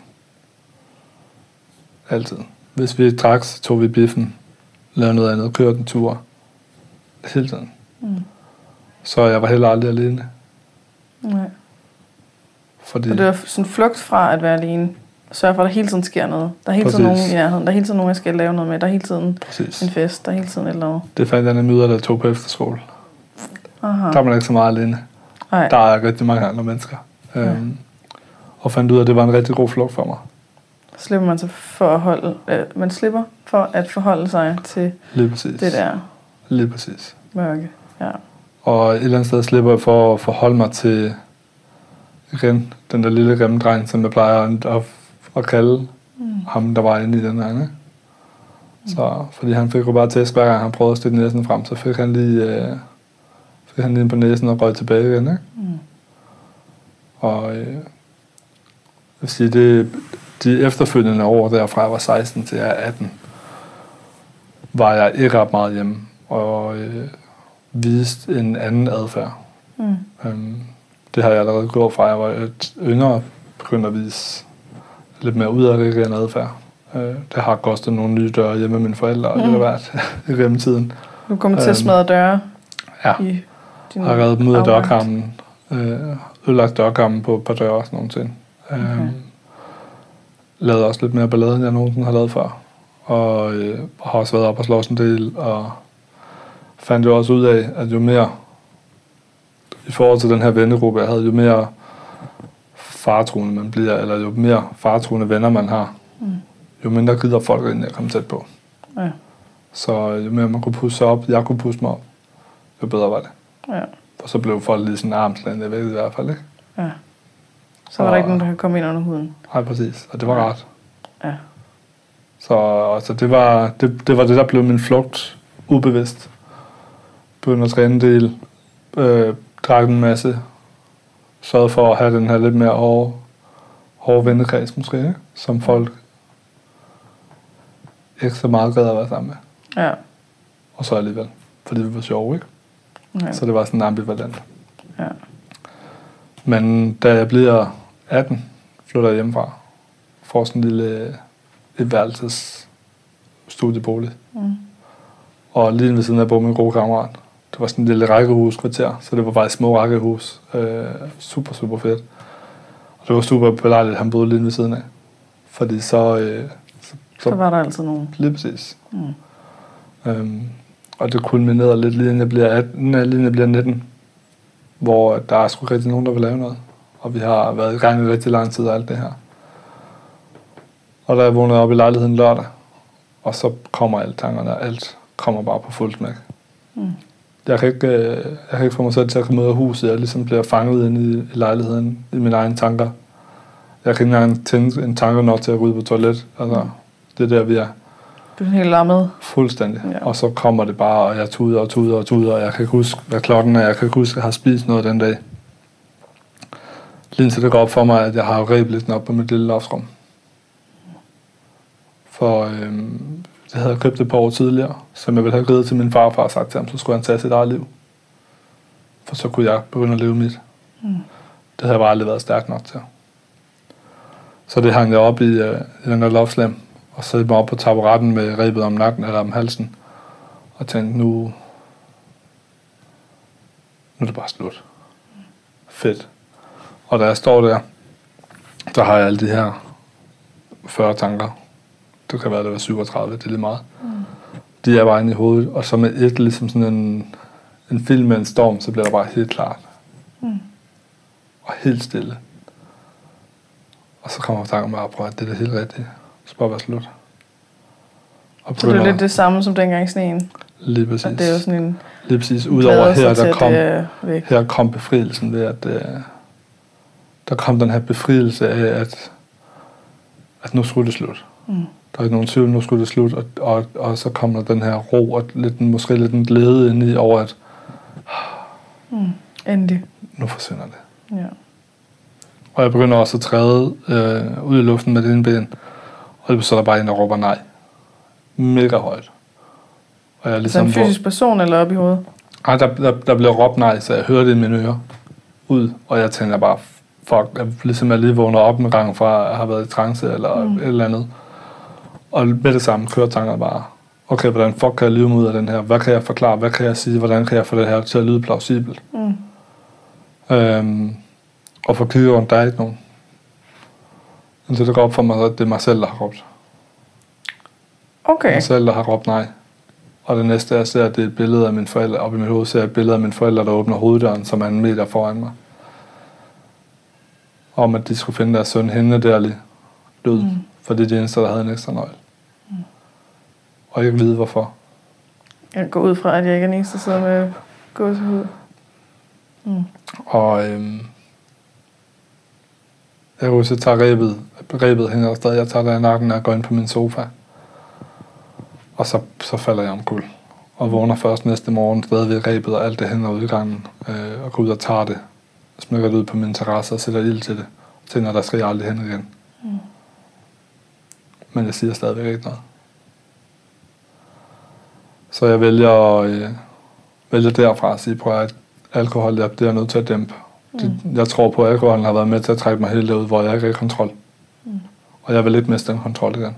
Altid. Hvis vi drak, så tog vi biffen, lavede noget andet, kørte en tur. Hele tiden. Mm. Så jeg var heller aldrig alene. Nej. Fordi... Så det var sådan flugt fra at være alene. Sørge for, at der hele tiden sker noget. Der er hele tiden nogen i nærheden. Der er hele tiden nogen, jeg skal lave noget med. Der er hele tiden Præcis. en fest. Der er hele tiden et eller andet. Det fandt jeg nemlig ud af, da jeg tog på efterskole. Aha. Der er man ikke så meget alene. Ej. Der er rigtig mange andre mennesker. Ja. Øhm, og fandt ud af, at det var en rigtig god flugt for mig. Slipper man så for at holde, øh, man slipper for at forholde sig til Lige præcis. det der Lige præcis. mørke. Ja. Og et eller andet sted slipper jeg for at forholde mig til igen, den der lille grimme dreng, som jeg plejer at at kalde mm. ham, der var inde i den her, ikke? Så, fordi han fik jo bare tæsk, hver gang han prøvede at stikke næsen frem, så fik han lige, øh, fik han lige på næsen og røg tilbage igen, ikke? Mm. Og øh, jeg vil sige, det, de efterfølgende år, derfra jeg var seksten til jeg er atten, var jeg ikke ret meget hjemme, og øh, viste en anden adfærd. Mm. Øhm, det har jeg allerede gjort fra, jeg var et yngre, begyndte at vise lidt mere udadreagerende adfærd. Øh, det har kostet nogle nye døre hjemme med mine forældre, og mm. det har været i gennemtiden. Du kommer til at smadre døre? Ja, jeg har reddet dem ud af dørkarmen, øh, ødelagt dørkarmen på et par døre og sådan nogle ting. Okay. Øh, lavet også lidt mere ballade, end jeg nogensinde har lavet før. Og øh, har også været op og slås en del, og fandt jo også ud af, at jo mere, i forhold til den her vennegruppe, jeg havde, jo mere faretruende man bliver, eller jo mere faretruende venner man har, mm. jo mindre gider folk ind at komme tæt på. Ja. Så jo mere man kunne pusse sig op, jeg kunne pusse mig op, jo bedre var det. Ja. Og så blev folk lige sådan armslændende væk i hvert fald, ikke? Ja. Så var og, der ikke nogen, der kunne komme ind under huden? Nej, præcis. Og det var rart. Ja. Så altså, det, var, det, det var det, der blev min flugt ubevidst. Begyndte at træne en del, øh, drak en masse, sørgede for at have den her lidt mere hårde, hårde vennekreds måske, ikke? Som folk ikke så meget gad at være sammen med. Ja. Og så alligevel, fordi vi var sjove, ikke? Ja. Så det var sådan ambivalent. Ja. Men da jeg bliver atten, flytter jeg hjemmefra, får sådan en lille et værelses studiebolig. Mm. Og lige ved siden af, bor min gode kammerat. Det var sådan en lille rækkehuskvarter, så det var bare et små rækkehus. Øh, super, super fedt. Og det var super belejligt, at han boede lige ved siden af. Fordi så... Øh, så, så, så var der altid nogen. Lige præcis. Mm. Øhm, og det kulminerede lidt, lige inden jeg bliver atten, lige inden jeg bliver nitten. Hvor der er sgu rigtig nogen, der vil lave noget. Og vi har været i gang i rigtig lang tid og alt det her. Og da jeg vågnede op i lejligheden lørdag, og så kommer alle tankerne, og alt kommer bare på fuldt smæk. Mm. Jeg kan ikke, øh, jeg kan ikke få mig selv til at komme ud af huset. Jeg ligesom bliver fanget inde i, i lejligheden, i mine egne tanker. Jeg kan ikke engang tænke en tanke nok til at gå ud på toilet. Altså, mm. det er der, vi er. Du er helt lammet. Fuldstændig. Ja. Og så kommer det bare, og jeg tuder og tuder og tuder, og jeg kan ikke huske, hvad klokken er. Jeg kan ikke huske, at jeg har spist noget den dag. Lige til det går op for mig, at jeg har rebelisten op på mit lille loftsrum. For øhm, det havde jeg købt et par år tidligere, som jeg ville have givet til min farfar og sagt til ham, så skulle han tage sit eget liv. For så kunne jeg begynde at leve mit. Mm. Det havde jeg bare aldrig været stærk nok til. Så det hang jeg op i, øh, i den der loftslem, og så mig op på taburetten med rebet om nakken eller om halsen, og tænkte, nu, nu er det bare slut. Mm. Fedt. Og da jeg står der, der har jeg alle de her fyrre tanker. Det kan være, at det var syvogtredive, det er lidt meget. Mm. De er bare inde i hovedet, og så med et, ligesom sådan en, en film med en storm, så bliver der bare helt klart. Mm. Og helt stille. Og så kommer tanken bare på, at det er det helt rigtige. Så bare være slut. Og så det er lidt det samme som dengang i sneen? Lige præcis. Og det er jo sådan en... Lige præcis. Udover her, der kom, her kom befrielsen ved, at uh, der kom den her befrielse af, at, at nu skulle det slut. Mm. Der er ikke nogen tvivl, nu skulle det slut, og, og, og så kommer der den her ro, og lidt, måske lidt en glæde ind i over, at mm. endelig. Nu forsvinder det. Ja. Og jeg begynder også at træde øh, ud i luften med dine ben, og så er der bare en, der råber nej. Mega højt. Og jeg ligesom, så en fysisk person eller op i hovedet? Nej, der, der, der blev råbt nej, så jeg hørte det i mine ører ud, og jeg tænker bare, fuck, jeg, ligesom jeg lige vågner op en gang fra at have været i trance eller mm. et eller andet. Og med det samme kører tankerne bare, okay, hvordan fuck kan jeg leve mig ud af den her? Hvad kan jeg forklare? Hvad kan jeg sige? Hvordan kan jeg få det her til at lyde plausibelt? Mm. Øhm, og for kigger der er ikke nogen. Men det går op for mig, at det er mig selv, der har råbt. Okay. Mig selv, der har råbt nej. Og det næste, jeg ser, det er et billede af mine forældre. Op i mit hoved ser jeg et billede af mine forældre, der åbner hoveddøren, som er en meter foran mig. Om at de skulle finde deres søn hende der lige død. Mm. For det er det eneste, der havde en ekstra nøgle. Mm. Og ikke vide, hvorfor. Jeg går ud fra, at jeg ikke er den eneste, der sidder med gåsehud. Mm. Og øhm, Jeg kan huske, jeg tager rebet, rebet hænger der stadig. Jeg tager der i nakken, og går ind på min sofa. Og så, så falder jeg omkuld. Og vågner først næste morgen, stadigvæk rebet, og alt det hænger ude i gangen. Øh, og går ud og tager det. Smykker det ud på min terrasse og sætter ild til det. Og tænker, der skal jeg aldrig hen igen. Mm. Men jeg siger stadigvæk ikke noget. Så jeg vælger, øh, vælger derfra at sige, prøv at alkohol, det er jeg nødt til at dæmpe. Mm. Det, jeg tror på, at alkoholen har været med til at trække mig helt derud, hvor jeg ikke er i kontrol. Mm. Og jeg vil ikke miste den kontrol igen.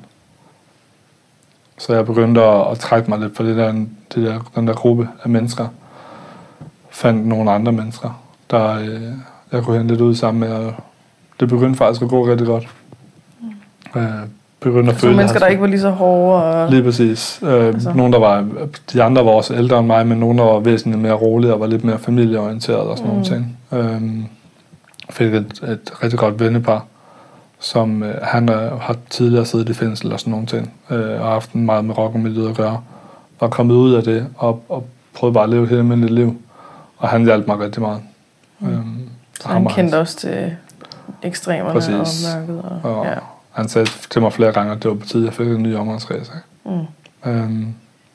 Så jeg begyndte at, at trække mig lidt på det der, det der, den der gruppe af mennesker. Fandt nogle andre mennesker, der øh, jeg kunne hente lidt ud sammen med. Og det begyndte faktisk at gå rigtig godt. Mm. Øh, begyndte at så føle, mennesker, der ikke var lige så hårde? Og... Lige præcis. Øh, altså. Nogle, der var, de andre var også ældre end mig, men nogle, der var væsentligt mere rolige og var lidt mere familieorienteret og sådan mm. nogle ting. Øh, fik et, et rigtig godt vennepar, som øh, han øh, har tidligere siddet i fængsel og sådan nogle ting, øh, og haft en meget med rock-miljøet at gøre. Var kommet ud af det og, og prøvede bare at leve et helt almindeligt liv. Og han hjalp mig rigtig meget. Mm. Øh, så han kendte hans... også til ekstremerne præcis. Og mørket. Og, og ja. Han sagde til mig flere gange, at det var på tide, jeg fik en ny omgangskreds. Mm. Øhm,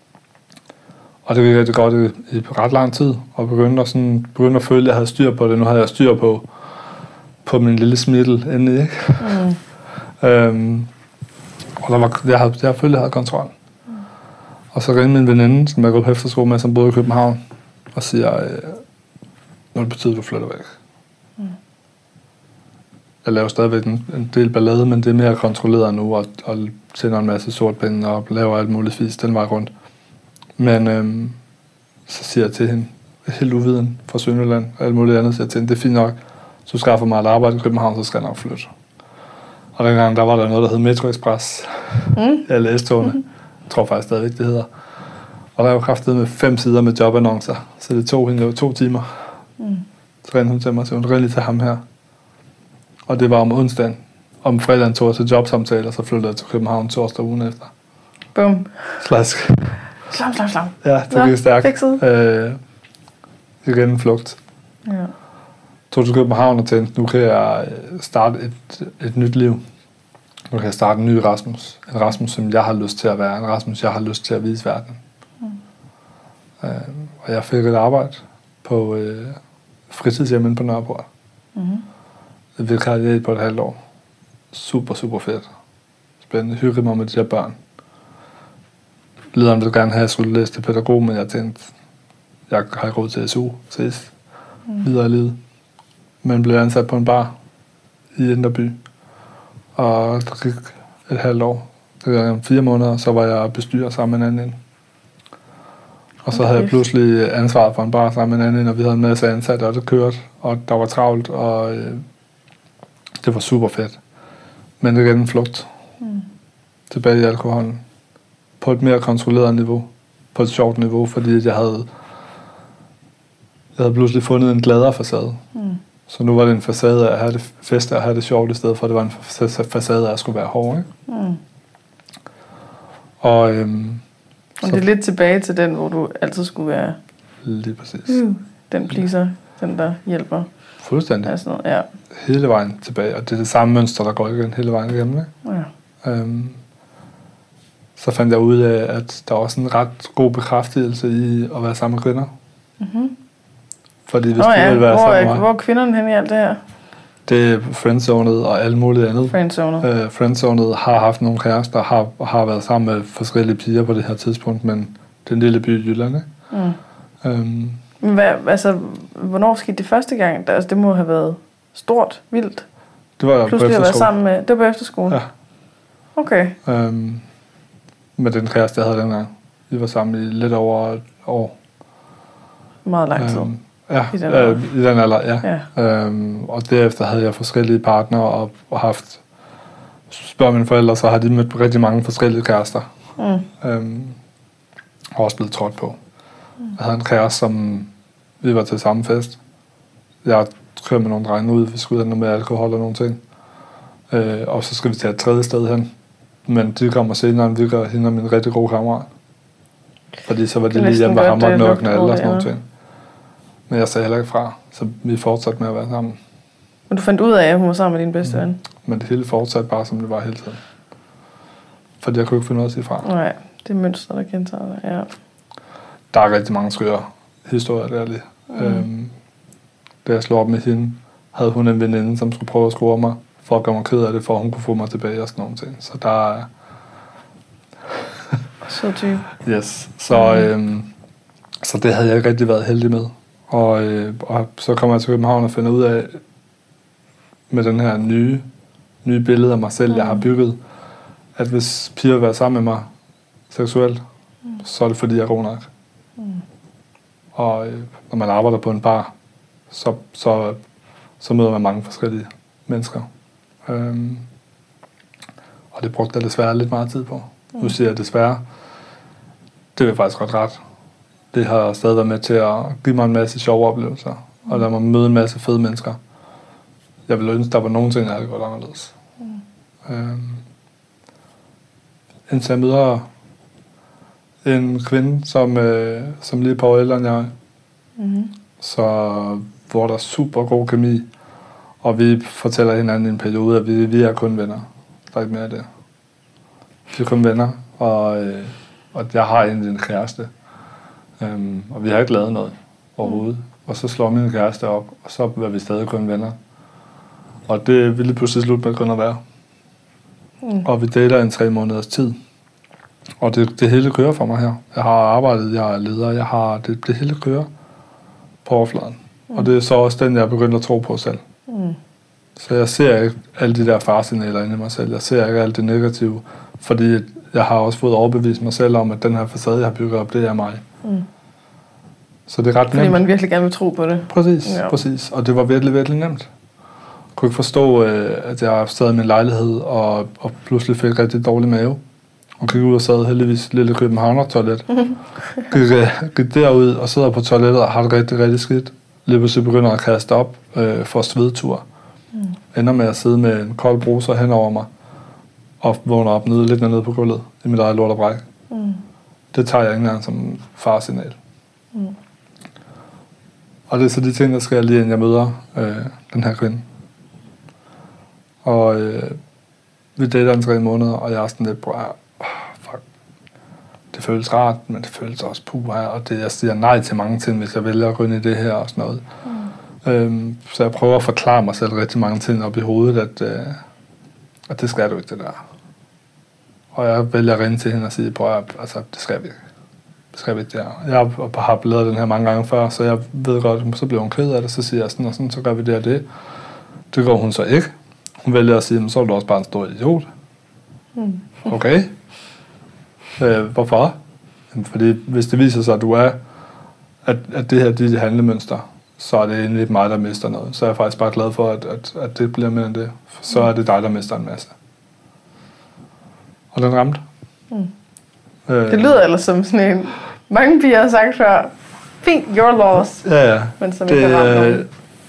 og det gik rigtig godt i, i ret lang tid, og begyndte at, sådan, begyndte at føle, at jeg havde styr på det. Nu havde jeg styr på, på min lille smittel inde, ikke? Mm. øhm, og der var, jeg, havde, jeg følte, at jeg havde kontrol. Mm. Og så ringte min veninde, som jeg går på efterskole med, som boede i København, og siger, øh, nu er det på tide, du flytter væk. Mm. Jeg laver stadigvæk en, en del ballade, men det er mere kontrolleret nu, og, og sender en masse sort penge og laver alt muligt fisk den vej rundt. Men øhm, så siger jeg til hende, helt uviden fra Sønderjylland og alt muligt andet, siger jeg til hende, det er fint nok, så skaffer mig et arbejde i København, så skal jeg nok flytte. Og dengang, der var der noget, der hed Metro Express. Mm. Jeg læste togene. Mm. Jeg tror faktisk stadigvæk, det hedder. Og der var kraftet med fem sider med jobannoncer, så det tog hende jo to timer. Mm. Så rendte hun til mig, så hun rendte til ham her. Og det var om onsdagen. Om fredagen tog jeg til jobsamtale, og så flyttede jeg til København torsdag ugen efter. Bum. Slask. Slam, slam, slam. Ja, det gik stærkt. Fikset. Øh, igen en flugt. Ja. Tog til København og tænkte, nu kan jeg starte et, et nyt liv. Nu kan jeg starte en ny Rasmus. En Rasmus, som jeg har lyst til at være. En Rasmus, jeg har lyst til at vise verden. Mm. Øh, og jeg fik et arbejde på øh, fritidshjemmen på Nørrebro. Mm-hmm. Jeg fik karriere på et halvt år. Super, super fedt. Spændende. Hyggede mig med de her børn. Lederen ville gerne have, at jeg skulle læse til pædagog, men jeg tænkte, jeg har ikke råd til S U sidst. Mm. Videre i livet. Men blev ansat på en bar i Indre By. Og der gik et halvt år. Det var fire måneder, så var jeg bestyrer sammen med en anden. Og så havde jeg pludselig ansvaret for en bar sammen med en anden, og vi havde en masse ansatte, og det kørte, og der var travlt, og øh, det var super fedt. Men det gav en flugt. Mm. Tilbage i alkoholen. På et mere kontrolleret niveau. På et sjovt niveau, fordi jeg havde jeg havde pludselig fundet en gladere facade. Mm. Så nu var det en facade af at have det fest, at have det sjovt i stedet for, det var en facade af at skulle være hård, ikke? Mm. Og, øhm, og det er lidt tilbage til den, hvor du altid skulle være lige præcis. Uh, den pleaser, den der hjælper. Fuldstændig. Altså noget, ja. Hele vejen tilbage, og det er det samme mønster, der går igen hele vejen igennem, ikke? Ja. Øhm, så fandt jeg ud af, at der var også en ret god bekræftelse i at være sammen med kvinder. Mm-hmm. Fordi hvis oh, ja. de vil være hvor, sammen med hvor er kvinderne hen i alt det her? Det er friendzonet og alt muligt andet. Friendzonet. Øh, friendzonet har haft nogle kærester, har, har været sammen med forskellige piger på det her tidspunkt, men den lille by i Jylland, ikke? Mm. Øhm. Hvad, altså, hvornår skete det første gang? Altså, det må have været stort, vildt. Det var pludselig på efterskole. Sammen med, det var på efterskole? Ja. Okay. Øhm, med den kæreste, jeg havde dengang. Vi var sammen i lidt over et år. Meget lang tid. Øhm, Ja, i den, øh, i den alder, ja. ja. Øhm, og derefter havde jeg forskellige partnere og, og haft, spørger mine forældre, så har de mødt rigtig mange forskellige kærester. Mm. Øhm, og også blevet trådt på. Mm. Jeg havde en kæreste, som vi var til samme fest. Jeg kørte med nogle drenge ud, vi skulle ud med alkohol og nogle ting. Øh, og så skal vi til et tredje sted hen. Men de kommer senere, end vi gør hende og min rigtig gode kammerat. Fordi så var de lige hjemme og hamret med og knalde og sådan nogle ting. Men jeg sagde heller ikke fra, så vi fortsatte med at være sammen. Men du fandt ud af, at hun var sammen med din bedste ven? Mm. Men det hele fortsatte bare, som det var hele tiden. Fordi jeg kunne ikke finde noget at sige fra. Nej, det er mønster, der gentager det, ja. Der er rigtig mange skøre historier der lige. Mm. Øhm, da jeg slog op med hende, havde hun en veninde, som skulle prøve at score mig, for at gøre mig ked af det, for at hun kunne få mig tilbage og sådan nogle ting. Så der er... Så typ. Yes. Så, øhm, så det havde jeg ikke rigtig været heldig med. Og, øh, og så kommer jeg til København og finder ud af, med den her nye, nye billede af mig selv, mm. jeg har bygget, at hvis piger vil være sammen med mig seksuelt, mm. så er det fordi, jeg er god nok. Mm. Og øh, når man arbejder på en bar, så, så, så møder man mange forskellige mennesker. Øhm, og det brugte jeg desværre lidt meget tid på. Mm. Nu siger jeg desværre, det vil faktisk godt ret. Det har stadig været med til at give mig en masse sjove oplevelser, mm. og lade mig møde en masse fede mennesker. Jeg ville ønske, der var nogle ting, jeg havde gjort anderledes. Mm. Øhm, indtil jeg møder en kvinde, som, øh, som lige er på år ældre end jeg. Mm. Så hvor der er super god kemi, og vi fortæller hinanden i en periode, at vi, vi er kun venner. Der er ikke mere af det. Vi er kun venner, og, øh, og jeg har egentlig en kæreste. Øhm, og vi har ikke lavet noget overhovedet. Mm. Og så slår min kæreste op, og så er vi stadig kun venner. Og det ville pludselig slut med kun at være. Mm. Og vi dater en tre måneders tid. Og det, det hele kører for mig her. Jeg har arbejdet, jeg er leder, jeg har, det, det hele kører på overfladen. Mm. Og det er så også den, jeg er begyndt at tro på selv. Mm. Så jeg ser ikke alle de der faresignaler inde i mig selv. Jeg ser ikke alt det negative, fordi jeg har også fået overbevist mig selv om, at den her facade, jeg har bygget op, det er mig. Mm. Så det er ret fordi nemt. Fordi man virkelig gerne vil tro på det. Præcis, ja. præcis. Og det var virkelig, virkelig nemt. Jeg kunne ikke forstå, at jeg sad i min lejlighed og, og pludselig fik rigtig dårlig mave. Og gik ud og sad heldigvis lille Københavner-toilet. gik, gik derud og sidder på toilettet og har det rigtig, rigtig skidt. Lige pludselig begynder at kaste op øh, for svedtur. Mm. Ender med at sidde med en kold bruser hen over mig. Og vågner op nede, lidt nede på gulvet i mit eget lort og bræk. Mm. Det tager jeg ikke engang som farsignal. Mm. Og det er så de ting, der sker lige inden jeg møder øh, den her kvinde. Og øh, vi dater en tre måneder, og jeg er sådan lidt, oh, fuck. Det føles rart, men det føles også puha, og det, jeg siger nej til mange ting, hvis jeg vælger at gå ind i det her og sådan noget. Mm. Øhm, så jeg prøver at forklare mig selv rigtig mange ting op i hovedet, at, øh, at det skal du ikke, det der. Og jeg vælger at ringe til hende og sige, prøv at, altså, det skal vi ikke. Det skal vi ikke der. Jeg har lavet den her mange gange før, så jeg ved godt, så bliver hun ked af det, så siger jeg sådan og sådan, så gør vi det og det. Det går hun så ikke. Hun vælger at sige, så er du også bare en stor idiot. Mm. Okay. Øh, hvorfor? Jamen, fordi hvis det viser sig, at du er, at, at det her er dit handlemønster, så er det egentlig mig, der mister noget. Så er jeg faktisk bare glad for, at, at, at det bliver mere end det. For så er det dig, der mister en masse. Og den ramte. Mm. Øh, det lyder ellers som sådan en, mange piger har sagt før, fint, your loss. Ja, ja. Men som ikke har ramt nogen.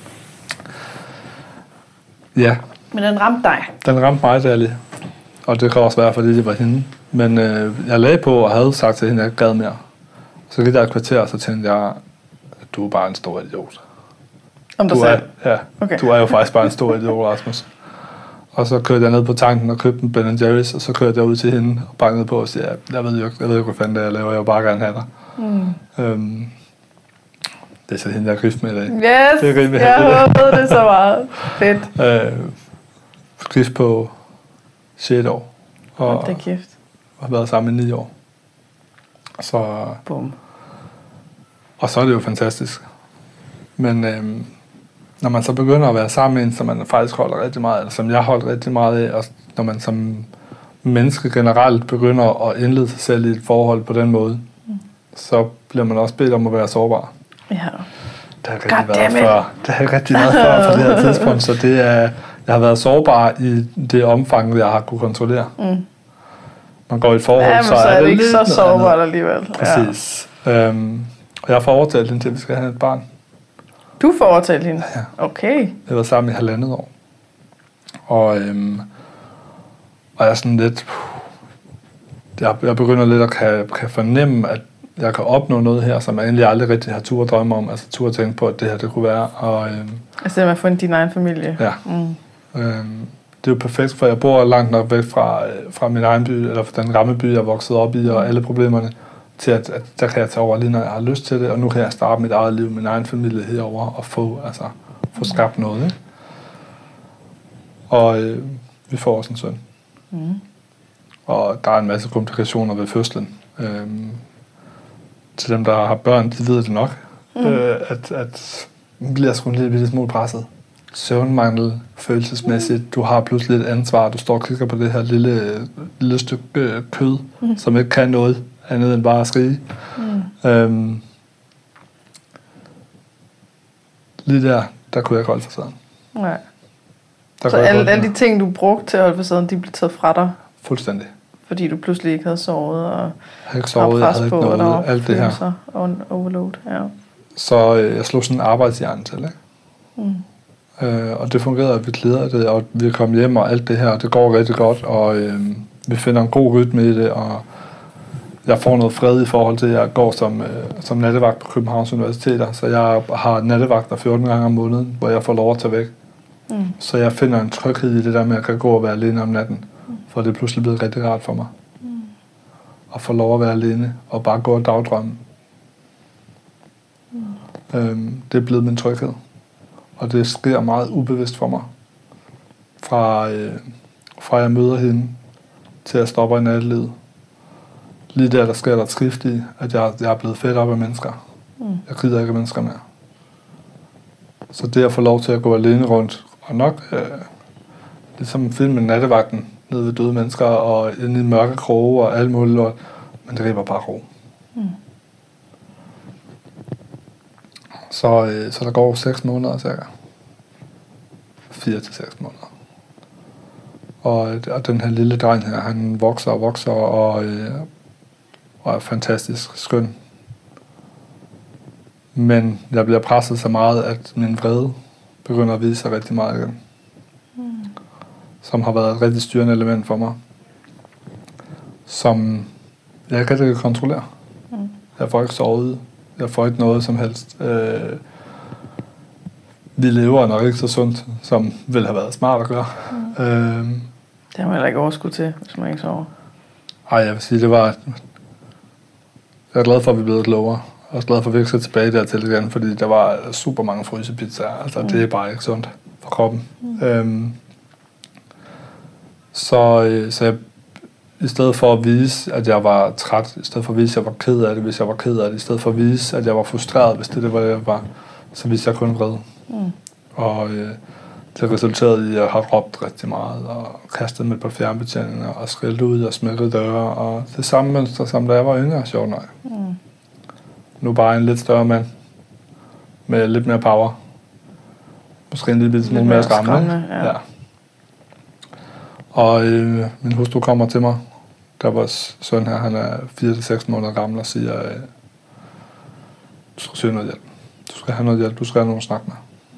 Ja. Men den ramte dig. Den ramte mig, dærlig. Og det kan også være, fordi det var hende. Men øh, jeg lagde på og havde sagt til hende, at jeg ikke gad mere. Så gik der et kvarter, og så tænkte jeg, at du er bare en stor idiot. Om dig du selv? Er, ja, okay. Du er jo faktisk bare en stor idiot, Rasmus. Og så kørte jeg ned på tanken og købte en Ben and Jerry's, og så kørte jeg ud til hende og bankede på og siger, jeg ved jo ikke, jeg ved ikke, hvad fanden det er, jeg laver, jeg vil bare gerne have dig. Mm. Øhm, det er så hende, jeg er gift med i dag. Yes, det er jeg håbede det så meget. Fedt. Øh, gift på sjette år. Og det er gift. har været sammen i ni år. Så, Boom. Og så er det jo fantastisk. Men øhm, når man så begynder at være sammen med en, som man faktisk holder rigtig meget, eller som jeg holder rigtig meget af, og når man som menneske generelt begynder at indlede sig selv i et forhold på den måde, mm. så bliver man også bedt om at være sårbar. Ja. Det har ikke rigtig været før. Det har ikke rigtig været før på det her tidspunkt, så det er, jeg har været sårbar i det omfang, jeg har kunne kontrollere. Mm. Man går i et forhold, ja, så, så er det, det ikke så sårbart alligevel. Præcis. Ja. Øhm, og jeg har forovertalt hende til, at vi skal have et barn. Du får overtalt hende? Ja. Okay. Jeg var sammen i halvandet år. Og, øhm, og jeg er sådan lidt... Jeg, jeg begynder lidt at kan, kan fornemme, at, jeg kan opnå noget her, som jeg egentlig aldrig rigtig har tur at drømme om, altså tur at tænke på, at det her det kunne være. Og, øhm, altså det med at få din egen familie. Ja. Mm. Øhm, det er jo perfekt, for jeg bor langt nok væk fra, fra min egen by, eller fra den gamle by, jeg er vokset op i, og alle problemerne, til at, at der kan jeg tage over lige, når jeg har lyst til det, og nu kan jeg starte mit eget liv, min egen familie herover og få, altså, få skabt noget. Ikke? Og øh, vi får også en søn. Mm. Og der er en masse komplikationer ved fødslen. Øhm, til dem, der har børn, de ved det nok, mm. øh, at, at man bliver sgu en lille, lille smule presset. Søvnmangel, følelsesmæssigt. Du har pludselig et ansvar. Du står og kigger på det her lille, lille stykke øh, kød, mm. som ikke kan noget andet end bare at skrige. Mm. Øhm, lige der, der kunne jeg ikke holde for sådan. Nej. Der så alle, alle de ting, du brugte til at holde for sådan, de blev taget fra dig? Fuldstændig. Fordi du pludselig ikke havde sovet, og jeg havde ikke sovet, jeg havde ikke noget, og alt det her. Og overload, ja. Så øh, jeg slog sådan en arbejdshjerne til, ikke? Mm. Øh, og det fungerede, at vi glæder det, og vi kom hjem og alt det her, det går rigtig godt, og øh, vi finder en god rytme i det, og jeg får noget fred i forhold til, at jeg går som, øh, som nattevagt på Københavns Universiteter, så jeg har nattevagter fjorten gange om måneden, hvor jeg får lov at tage væk. Mm. Så jeg finder en tryghed i det der med, at jeg kan gå og være alene om natten, mm. for det er pludselig blevet rigtig rart for mig. Mm. At få lov at være alene, og bare gå og dagdrømme. Mm. Øhm, det er blevet min tryghed. Og det sker meget ubevidst for mig. Fra, øh, fra jeg møder hende, til jeg stopper i nattelivet. Lige der, der sker der et skift i, at jeg, jeg er blevet fedt op af mennesker. Mm. Jeg gider ikke af mennesker mere. Så det at få lov til at gå alene rundt, og nok øh, ligesom filmen Nattevagten, nede ved døde mennesker, og inde i mørke kroge og alt muligt lort, men det griber bare ro. Mm. Så, øh, så der går seks måneder cirka. Fire til seks måneder. Og, og den her lille dreng her, han vokser og vokser, og, øh, og er fantastisk skøn. Men jeg bliver presset så meget, at min vrede begynder at vise sig rigtig meget igen. Mm. Som har været et rigtig styrende element for mig. Som jeg ikke rigtig kan kontrollere. Mm. Jeg får ikke sovet. Jeg får ikke noget som helst. Øh, vi lever nok ikke så sundt, som ville have været smart at gøre. Mm. Øh, det har man heller ikke overskud til, hvis man ikke sover. Ej, jeg vil sige, det var... Jeg er glad for, at vi er blevet klogere. Jeg er også glad for, at vi ikke skal tilbage dertil igen, fordi der var super mange frysepizzaer. Altså, mm. det er bare ikke sundt for kroppen. Mm. Øhm, så, så jeg, i stedet for at vise, at jeg var træt, i stedet for at vise, at jeg var ked af det, hvis jeg var ked af det, i stedet for at vise, at jeg var frustreret, hvis det, det var det, jeg var, så viste jeg kun vrede. Mm. Og øh, det resulterede i, at jeg har råbt rigtig meget, og kastet med på fjernbetjeninger, og skældt ud og smækket døre, og det samme mønster, som da jeg var yngre, sjovt nok. Mm. Nu bare en lidt større mand, med lidt mere power. Måske en lille smule mere skræmmende. Ja. Ja. Og øh, min hustru kommer til mig, der vores søn her, han er fire til seks måneder gammel, og siger, øh, du skal søge noget hjælp. Du skal have noget hjælp, du skal have nogen at snakke med.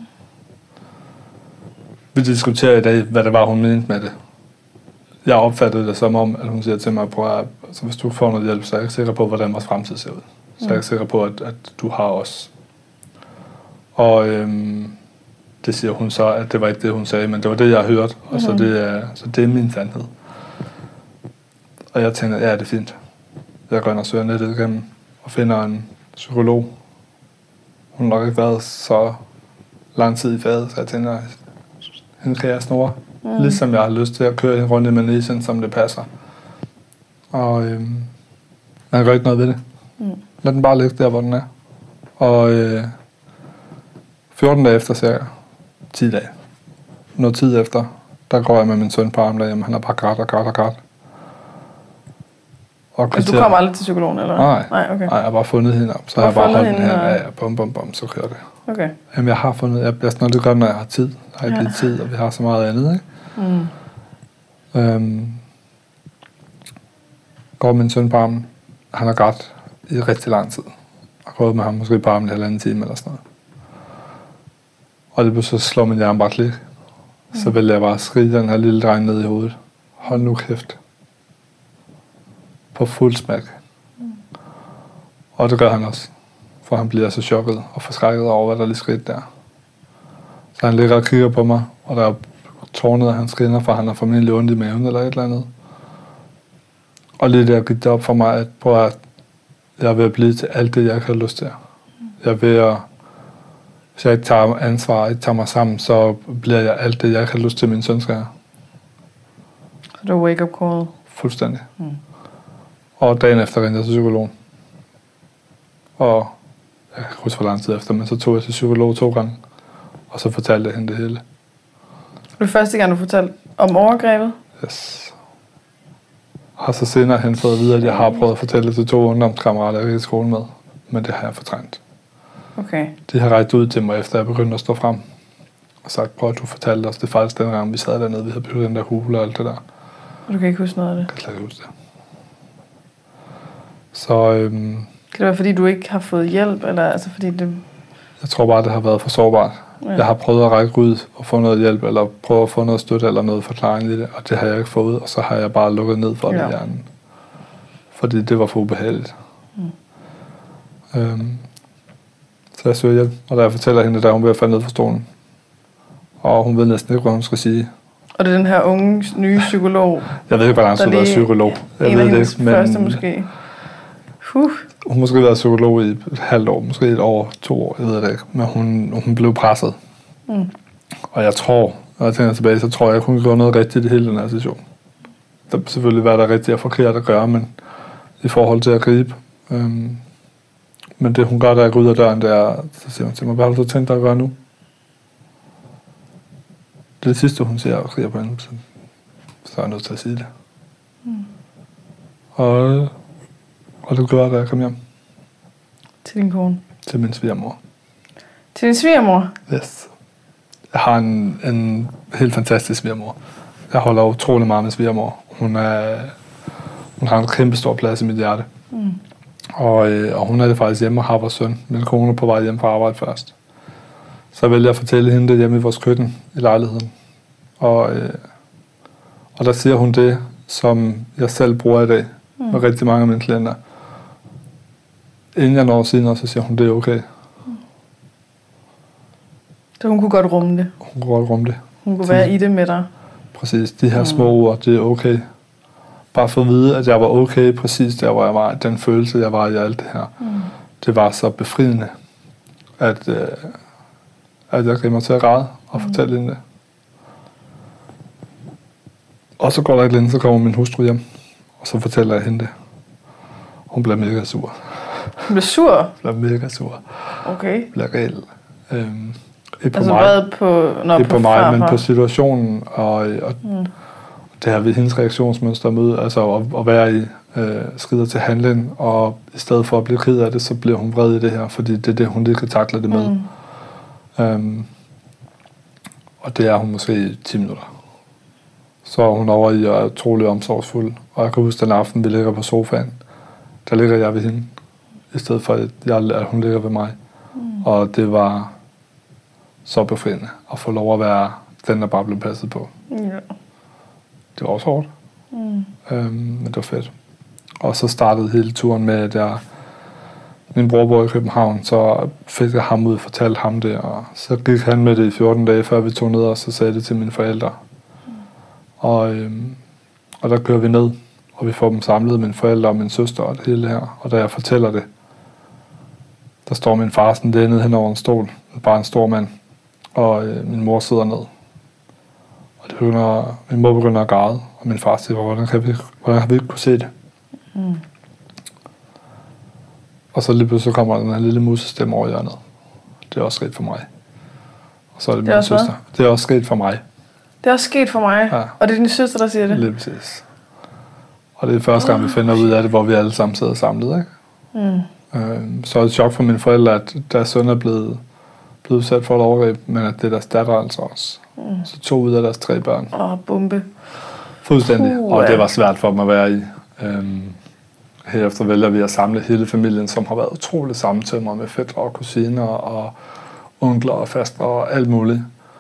Vi diskuterer i dag, hvad det var, hun mente med det. Jeg opfattede det som om, at hun siger til mig, prøv at, altså, hvis du får noget hjælp, så er jeg ikke sikker på, hvordan vores fremtid ser ud. Så jeg er ikke sikker på, at, at du har os. Og øhm, det siger hun så, at det var ikke det, hun sagde, men det var det, jeg har hørt. Og mm-hmm. så, det er, så det er min sandhed. Og jeg tænker, ja, det er fint. Jeg går ind og søger nettet igennem og finder en psykolog. Hun har nok ikke været så lang tid i faget, så jeg tænker, hende kan jeg snore. Mm. Ligesom jeg har lyst til at køre hende rundt i Manesien, som det passer. Og øhm, man gør ikke noget ved det. Mm. Lad den bare ligge der, hvor den er. Og øh, fjorten dage efter, cirka ti dage, noget tid efter, der går jeg med min søn på armen derhjemme. Han har bare grædt og grædt og grædt. Og altså, du kommer aldrig til psykologen, eller? Nej, Nej, okay. Nej, jeg har bare fundet hende op. Så har jeg bare holdt den her, og... ja, bum, bum, bum, så kører det. Okay. Jamen, jeg har fundet, jeg bliver sådan noget, det gør, når jeg har tid. Jeg har ikke ja. tid, og vi har så meget andet, ikke? Mm. Øhm, går min søn på armen. Han har grædt i rigtig lang tid. Jeg har gået med ham måske på armen i halvanden time eller sådan noget. Og det så slår min hjerne bare klik. Mm. Så vil jeg bare skrige den her lille dreng ned i hovedet. Hold nu kæft. På fuld smæk. Mm. Og det gør han også. For han bliver så chokket og forskrækket over, hvad der lige skete der. Så han ligger og kigger på mig, og der er tårnet af hans kinder, for han har formentlig ondt i maven eller et eller andet. Og lige der gik det op for mig, at, prøv at jeg er ved at blive til alt det, jeg ikke har lyst til. Jeg er ved at, hvis jeg ikke tager ansvar og ikke tager mig sammen, så bliver jeg alt det, jeg ikke har lyst til, min søn skal have. Så det er wake-up call? Fuldstændig. Mm. Og dagen efter rendte jeg til psykolog. Og jeg kan ikke huske, hvor lang tid efter, men så tog jeg til psykolog to gange. Og så fortalte jeg hende det hele. Det var første gang, du fortalte om overgrebet? Yes. Og så senere hen fået at vide, at jeg har prøvet at fortælle det til to ungdomskammerater, jeg gik i skole med. Men det har jeg fortrængt. Okay. De har rækket ud til mig, efter jeg begyndte at stå frem. Og sagt, prøv at du fortalte os. Det er faktisk den gang, vi sad dernede, vi havde bygget den der hule og alt det der. Og du kan ikke huske noget af det? Jeg kan slet ikke huske det. Så øhm, kan det være, fordi du ikke har fået hjælp? Eller altså fordi det... Jeg tror bare, det har været for sårbart. Ja. Jeg har prøvet at række ud og få noget hjælp, eller prøve at få noget støtte eller noget forklaring i det, og det har jeg ikke fået, og så har jeg bare lukket ned for ja. det i hjernen. Fordi det var for ubehageligt. Mm. Øhm, så jeg søger hjælp, og da jeg fortæller hende, der hun ved at falde ned fra stolen. Og hun ved næsten ikke, hvad hun skal sige. Og det er den her unge, nye psykolog? Jeg ved ikke, hvordan hun skulle være psykolog. Jeg en ved af hendes det, men første måske. Huh. Hun måske været psykolog i et halvt år, måske et år, to år, jeg ved det ikke. Men hun, hun blev presset. Mm. Og jeg tror, når jeg tænker tilbage, så tror jeg, at hun gjorde noget rigtigt i hele den her situation. Der er selvfølgelig, hvad der er rigtigt og forkert at gøre, men i forhold til at gribe. Øhm, men det, hun gør, da jeg går ud af døren, det er, så siger hun til mig, hvad har du tænkt dig at gøre nu? Det er det sidste, hun siger, og skriger på hende, så, så er jeg nødt til at sige det. Mm. Og, og det gør, da jeg kom hjem. Til din kone? Til min svigermor. Til din svigermor? Yes. Jeg har en, en helt fantastisk svigermor. Jeg holder utrolig meget med svigermor. Hun, er, hun har en kæmpe stor plads i mit hjerte. Mm. Og, øh, og hun er det faktisk hjemme og har vores søn. Min kone er på vej hjem fra arbejde først. Så vælger jeg at fortælle hende det hjemme i vores køkken i lejligheden. Og, øh, og der siger hun det, som jeg selv bruger i dag mm. med rigtig mange af mine klienter. Inden jeg når at sige noget, så siger hun, det er okay. Mm. Så hun kunne godt rumme det? Hun kunne godt rumme det. Hun kunne være i det med dig? Præcis. De her mm. små ord, det er okay. Bare for at vide, at jeg var okay præcis der, hvor jeg var. Den følelse, jeg var i alt det her. Mm. Det var så befriende, at, øh, at jeg gav mig til at græde og mm. fortælle hende det. Og så går der ikke længe, så kommer min hustru hjem, og så fortæller jeg hende det. Hun bliver mega sur. Hun bliver sur? Hun bliver mega sur. Okay. Hun bliver reel. Øhm, ikke altså på mig. hvad på... Nå, ikke på, på mig, farfar. men på situationen, og, og mm. det her ved hendes reaktionsmønster med, altså at, at være i øh, skrider til handling, og i stedet for at blive ked af det, så bliver hun vred i det her, fordi det er det, hun lige kan takle det med. Mm. Øhm, og det er hun måske i ti minutter. Så er hun over i og er utrolig omsorgsfuld. Og jeg kan huske den aften, vi ligger på sofaen. Der ligger jeg ved hende, i stedet for at, jeg, at hun ligger ved mig. Mm. Og det var så befriende at få lov at være den, der bare blev passet på. Ja. Det var også hårdt. Mm. Øhm, men det var fedt. Og så startede hele turen med, at jeg, min bror bor i København, så fik jeg ham ud og fortalte ham det. Og så gik han med det i fjorten dage, før vi tog ned, og så sagde det til mine forældre. Og, øhm, og der kører vi ned, og vi får dem samlet, mine forældre og min søster og det hele her. Og da jeg fortæller det, der står min far sådan nede hen over en stol, bare en stor mand, og øh, min mor sidder ned. Og det begynder, min mor begynder at græde, og min far siger, hvordan, kan vi, hvordan har vi ikke kunne se det? Mm. Og så lige pludselig kommer den her lille musestemme over hjørnet. Det er også sket for mig. Og så er det, det min søster. Hvad? Det er også sket for mig. Det er også sket for mig, ja. Og det er din søster, der siger det? Lige præcis. Og det er første gang, vi finder ud af det, hvor vi alle sammen sidder samlet, ikke? Mm. Øhm, så er det et chok for mine forældre, at deres søn er blevet, blevet udsat for et overgreb, men at det er deres datter altså også. Mm. Så to ud af deres tre børn. Åh, oh, bombe. Fuldstændig. Puh, og det var svært for dem at være i. Øhm, herefter vælger vi at samle hele familien, som har været utroligt sammentømret med fætre og kusiner og onkler og fastre og alt muligt.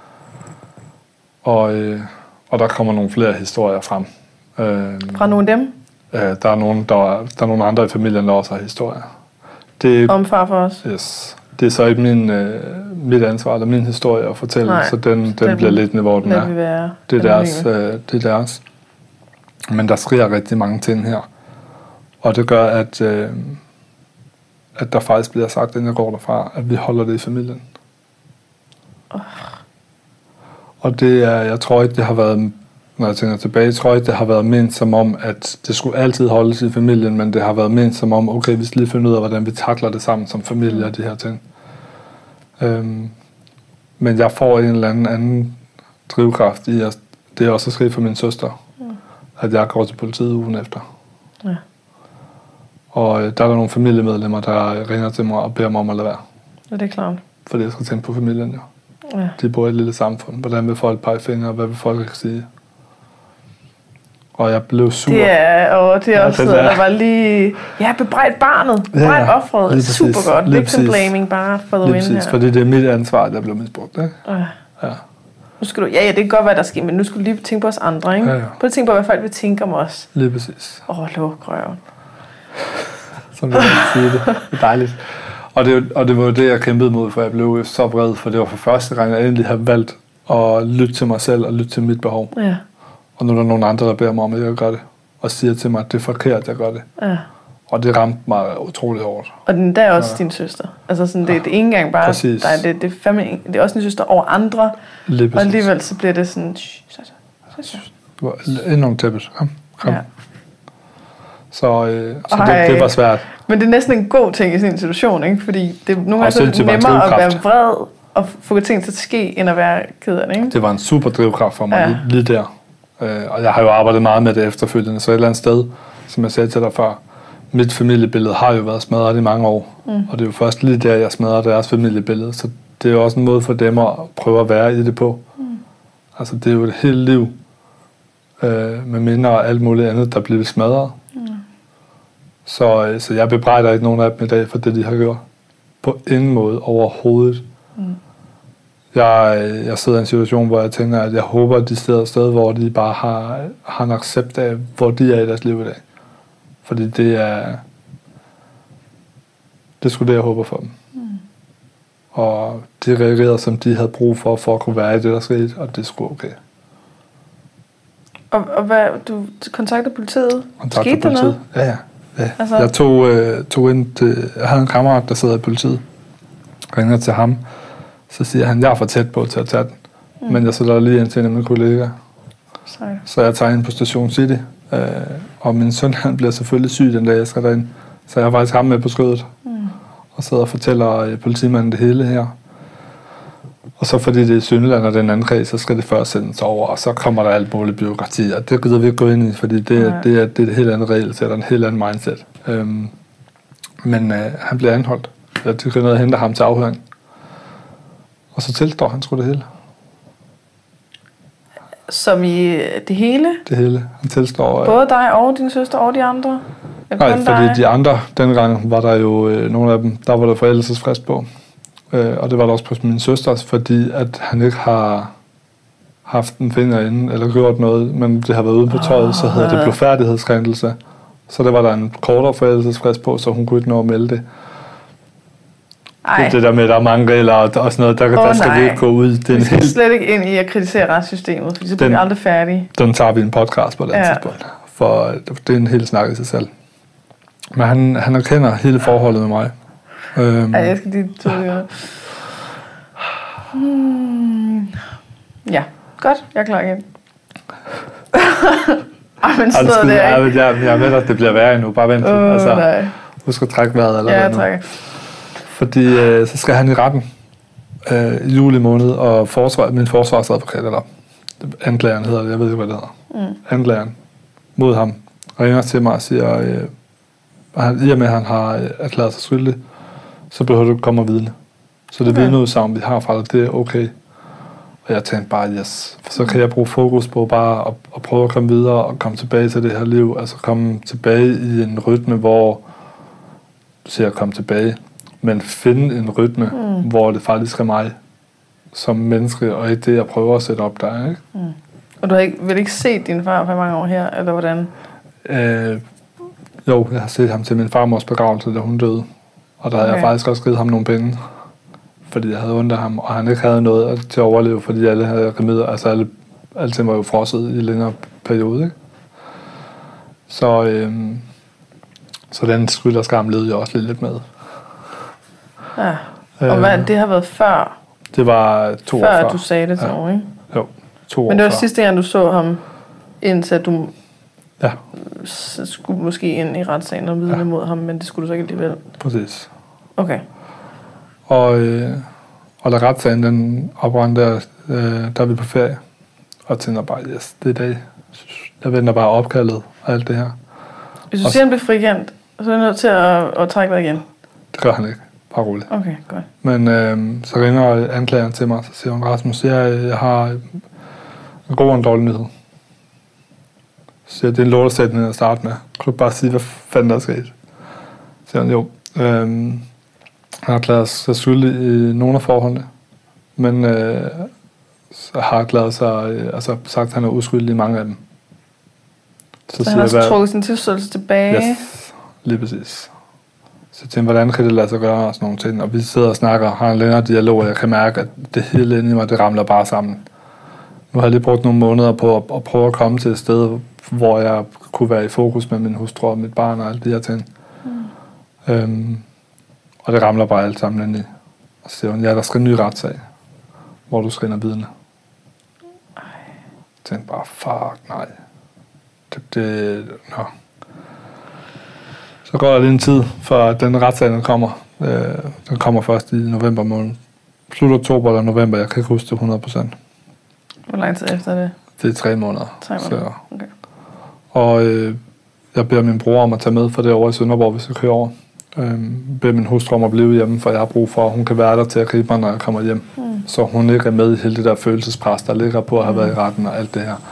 Og, øh, og der kommer nogle flere historier frem. Øh, Fra nogle af dem? Øh, der, er nogle, der, der er nogle andre i familien, der også har historier. det, om far for os. Yes. Det er så ikke min, øh, mit ansvar eller min historie at fortælle, Nej, så den, den, den bliver lidt hvor den er. Være det, er deres, øh, det er deres. Men der sker rigtig mange ting her. Og det gør, at, øh, at der faktisk bliver sagt, inden jeg går derfra, at vi holder det i familien. Oh. Og det er, jeg tror ikke, det har været, når jeg tænker tilbage, jeg tror ikke, det har været ment som om, at det skulle altid holdes i familien, men det har været ment som om, okay, vi skal lige finde ud af, hvordan vi takler det sammen som familie mm. og de her ting. Øhm, men jeg får en eller anden anden drivkraft i, at det er også sket for min søster, mm. at jeg går til politiet ugen efter. Ja. Og der er der nogle familiemedlemmer, der ringer til mig og beder mig om at lade være. Ja, det er klart. Fordi jeg skal tænke på familien, jo. Ja. De bor i et lille samfund. Hvordan vil folk pege fingre, og hvad vil folk ikke sige? Og jeg blev sur. Det er, og det er også noget, der var lige... Ja, bebrejdt barnet. Bebrejdt ja, ja. offret. Super godt. Victim blaming bare for the win her. Fordi det er mit ansvar, der blev misbrugt, ikke? Ja. ja. Nu skal du, ja, ja, det kan godt være, der sker, men nu skal du lige tænke på os andre, ikke? Ja, ja. Prøv at tænke på, hvad folk vil tænke om os. Lige præcis. Åh, oh, luk røven. Som jeg sige det. Det er dejligt. Og det, og det var det, jeg kæmpede mod, for jeg blev så vred, for det var for første gang, jeg endelig havde valgt at lytte til mig selv og lytte til mit behov. Ja. Og nu er der nogle andre, der beder mig om, at jeg gør det, og siger til mig, at det er forkert, at jeg gør det. Ja. Og det ramte mig utrolig hårdt. Og den der er også ja. din søster. Altså sådan, det, det er ikke engang bare dig, det, det, er fandme, det er også din søster over andre. Og alligevel så bliver det sådan... Så, så, så, så. Enormt tæppet. Kom, kom. Ja. Så, øh, så det, det var svært. Men det er næsten en god ting i sådan en situation, ikke? Fordi det er nogle gange så nemmere at være vred og få ting til at ske, end at være ked af det, ikke? Det var en super drivkraft for mig ja. lige, lige der. Øh, og jeg har jo arbejdet meget med det efterfølgende, så et eller andet sted, som jeg sagde til dig før, mit familiebillede har jo været smadret i mange år. Mm. Og det er jo først lige der, jeg smadrer deres familiebillede. Så det er jo også en måde for dem at prøve at være i det på. Mm. Altså det er jo et helt liv, øh, med minder og alt muligt andet, der bliver smadret. Mm. Så, så jeg bebrejder ikke nogen af dem i dag for det, de har gjort. På ingen måde overhovedet. Mm. Jeg, jeg sidder i en situation, hvor jeg tænker, at jeg håber, at de sidder et sted, hvor de bare har, har en accept af, hvor de er i deres liv i dag. Fordi det er... Det skulle det, jeg håber for dem. Mm. Og de reagerede, som de havde brug for, for at kunne være i det, der skete, og det skulle okay. Og, og hvad, du kontaktede politiet? Kontakter skete der noget? Ja, ja. ja. Altså... Jeg tog, øh, tog ind til... Jeg havde en kammerat, der sidder i politiet. Ringer til ham. Så siger han, jeg er for tæt på til at tage den. Mm. Men jeg sætter lige ind til en af mine kollegaer. Sorry. Så jeg tager ind på Station City. Øh, og min søn, han bliver selvfølgelig syg den dag, jeg skal derind. Så jeg har faktisk ham med på skødet. Mm. Og sidder og fortæller øh, politimanden det hele her. Og så fordi det er Sønderland og den anden kreds, så skal det først sendes over. Og så kommer der alt muligt byråkrati. Og det gider vi ikke gå ind i, fordi det, ja. det, er, det er et helt andet regelsæt og en helt anden mindset. Øhm, men øh, han bliver anholdt. Jeg tykker ned og henter ham til afhøring. Og så tilstår han sgu det hele. Som i det hele? Det hele. Han tilstår... Både dig og din søster og de andre? Nej, fordi dig? De andre, dengang var der jo øh, nogle af dem, der var der forældelsesfrist på. Øh, og det var der også på min søsters, fordi at han ikke har haft en finger inde, eller gjort noget, men det har været ude på tøjet, oh, så hedder det blufærdighedskrænkelse. Så der var der en kortere forældelsesfrist på, så hun kunne ikke nå at melde det. Det, det der med, at der er mange regler og sådan noget, der, oh, der skal nej. vi ikke gå ud. Den vi skal helt, slet ikke ind i at kritisere retssystemet, fordi så bliver vi aldrig færdige. Den tager vi en podcast på den ja. tidspunkt, for det er en hel snak i sig selv. Men han, han erkender hele forholdet med mig. Øhm. Ej, jeg skal lige to det. Hmm. Ja, godt. Jeg er klar igen. Ej, men sådan noget der, jeg, jeg, jeg ved at det bliver værre endnu. Bare vent. Uh, altså, nej. Husk at trække vejret eller ja, hvad nu. Fordi øh, så skal han i retten øh, i juli måned, og forsvar, min forsvarsadvokat, eller anklageren hedder det, jeg ved ikke, hvad det hedder. Mm. Anklageren mod ham ringer til mig og siger, øh, han, i og med, at han har erklæret sig skyldig, så behøver du ikke komme og vidne. Så det okay. vidneudsagn, vi har fra dig, det er okay. Og jeg tænkte bare, yes, for så kan jeg bruge fokus på bare at, at prøve at komme videre og komme tilbage til det her liv. Altså komme tilbage i en rytme, hvor du siger, komme tilbage, men finde en rytme, mm. hvor det faktisk er mig som menneske, og ikke det, jeg prøver at sætte op der, ikke? Mm. Og du har ikke, vil ikke set din far for mange år her, eller hvordan? Øh, jo, jeg har set ham til min farmors begravelse, da hun døde. Og der okay. havde jeg faktisk også givet ham nogle penge, fordi jeg havde ondt af ham, og han ikke havde noget til at overleve, fordi alle havde remedier, altså alle, alting var jo frosset i en længere periode, ikke? Så, øhm, så den skyld og skam levede jeg også lidt med. Ja, og hvad, det har været før? Det var to før, år før. du sagde det til ja. Nogen, ikke? Jo, to år Men det var før. sidste gang, du så ham, indtil at du ja. skulle måske ind i retssagen og vidne ja. mod ham, men det skulle du så ikke alligevel? Præcis. Okay. Og, øh, og da retssagen den oprandt der, øh, der er vi på ferie, og tænker bare, yes, det er i dag. Jeg venter bare opkaldet og alt det her. Hvis du siger, han bliver frikendt, så er du nødt til at, at trække dig igen? Det gør han ikke. Bare roligt. Okay, godt. Men øh, så ringer anklageren til mig, så siger hun, Rasmus, jeg, jeg har en god og en dårlig nyhed. Så siger jeg, det er en lortesætning at starte med. Kan du bare sige, hvad fanden der er sket? Så siger hun, jo. Øh, han har erklæret sig skyldig i nogle af forholdene, men øh, så har erklæret sig, øh, altså sagt, at han er uskyldig i mange af dem. Så, så han har så trukket sin tilståelse tilbage? Yes, lige præcis. Så jeg tænkte, hvordan kan det lade sig gøre og sådan nogle ting. Og vi sidder og snakker, har en længere dialog, og jeg kan mærke, at det hele inde i mig, det ramler bare sammen. Nu har jeg lige brugt nogle måneder på at, at prøve at komme til et sted, hvor jeg kunne være i fokus med min hustru og mit barn og alle de her ting. Mm. Øhm, og det ramler bare alt sammen inde i. Og så siger hun, ja, der skal en ny retssag, hvor du skal ind og vidne. Jeg tænkte bare, fuck, nej. Det, det, no. Så går der lige en tid, før den retssag, den kommer. Øh, den kommer først i november måned. Slut oktober eller november, jeg kan ikke huske det hundrede procent. Hvor lang tid efter det? Det er tre måneder. Tre måneder, okay. Og øh, jeg beder min bror om at tage med, for det er over i Sønderborg, hvis jeg kører over. Øh, beder min hustru om at blive hjemme, for jeg har brug for, at hun kan være der til at gribe mig, når jeg kommer hjem. Mm. Så hun ikke er med i hele det der følelsespres, der ligger på at have mm. været i retten og alt det her.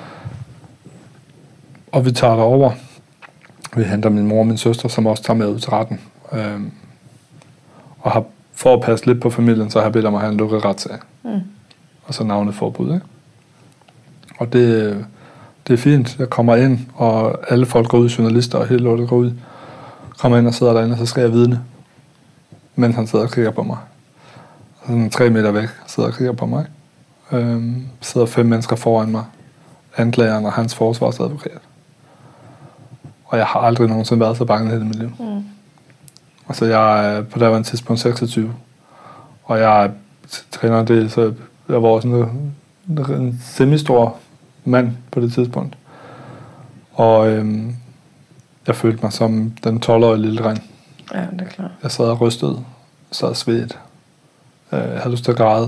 Og vi tager derover. Vi henter min mor og min søster, som også tager med ud til retten. Øhm, og har, for at passe lidt på familien, så har jeg bedt om at have en lukket retssag. Mm. Og så navneforbud, ikke? Og det, det er fint. Jeg kommer ind, og alle folk går ud, journalister og hele lortet går ud. Kommer ind og sidder derinde, og så skal jeg vidne. Mens han sidder og kigger på mig. Sådan tre meter væk sidder og kigger på mig. Øhm, sidder fem mennesker foran mig. Anklageren og hans forsvarsadvokat. Og jeg har aldrig nogensinde været så bange i hele mit liv. Mm. Altså, jeg er på det her tidspunkt seksogtyve. Og jeg træner en del, så jeg var sådan en, en semi-stor mand på det tidspunkt. Og øhm, jeg følte mig som den tolv-årige lille dreng. Ja, det er klart. Jeg sad og rystede. Jeg sad og svedt. Jeg havde lyst til at græde.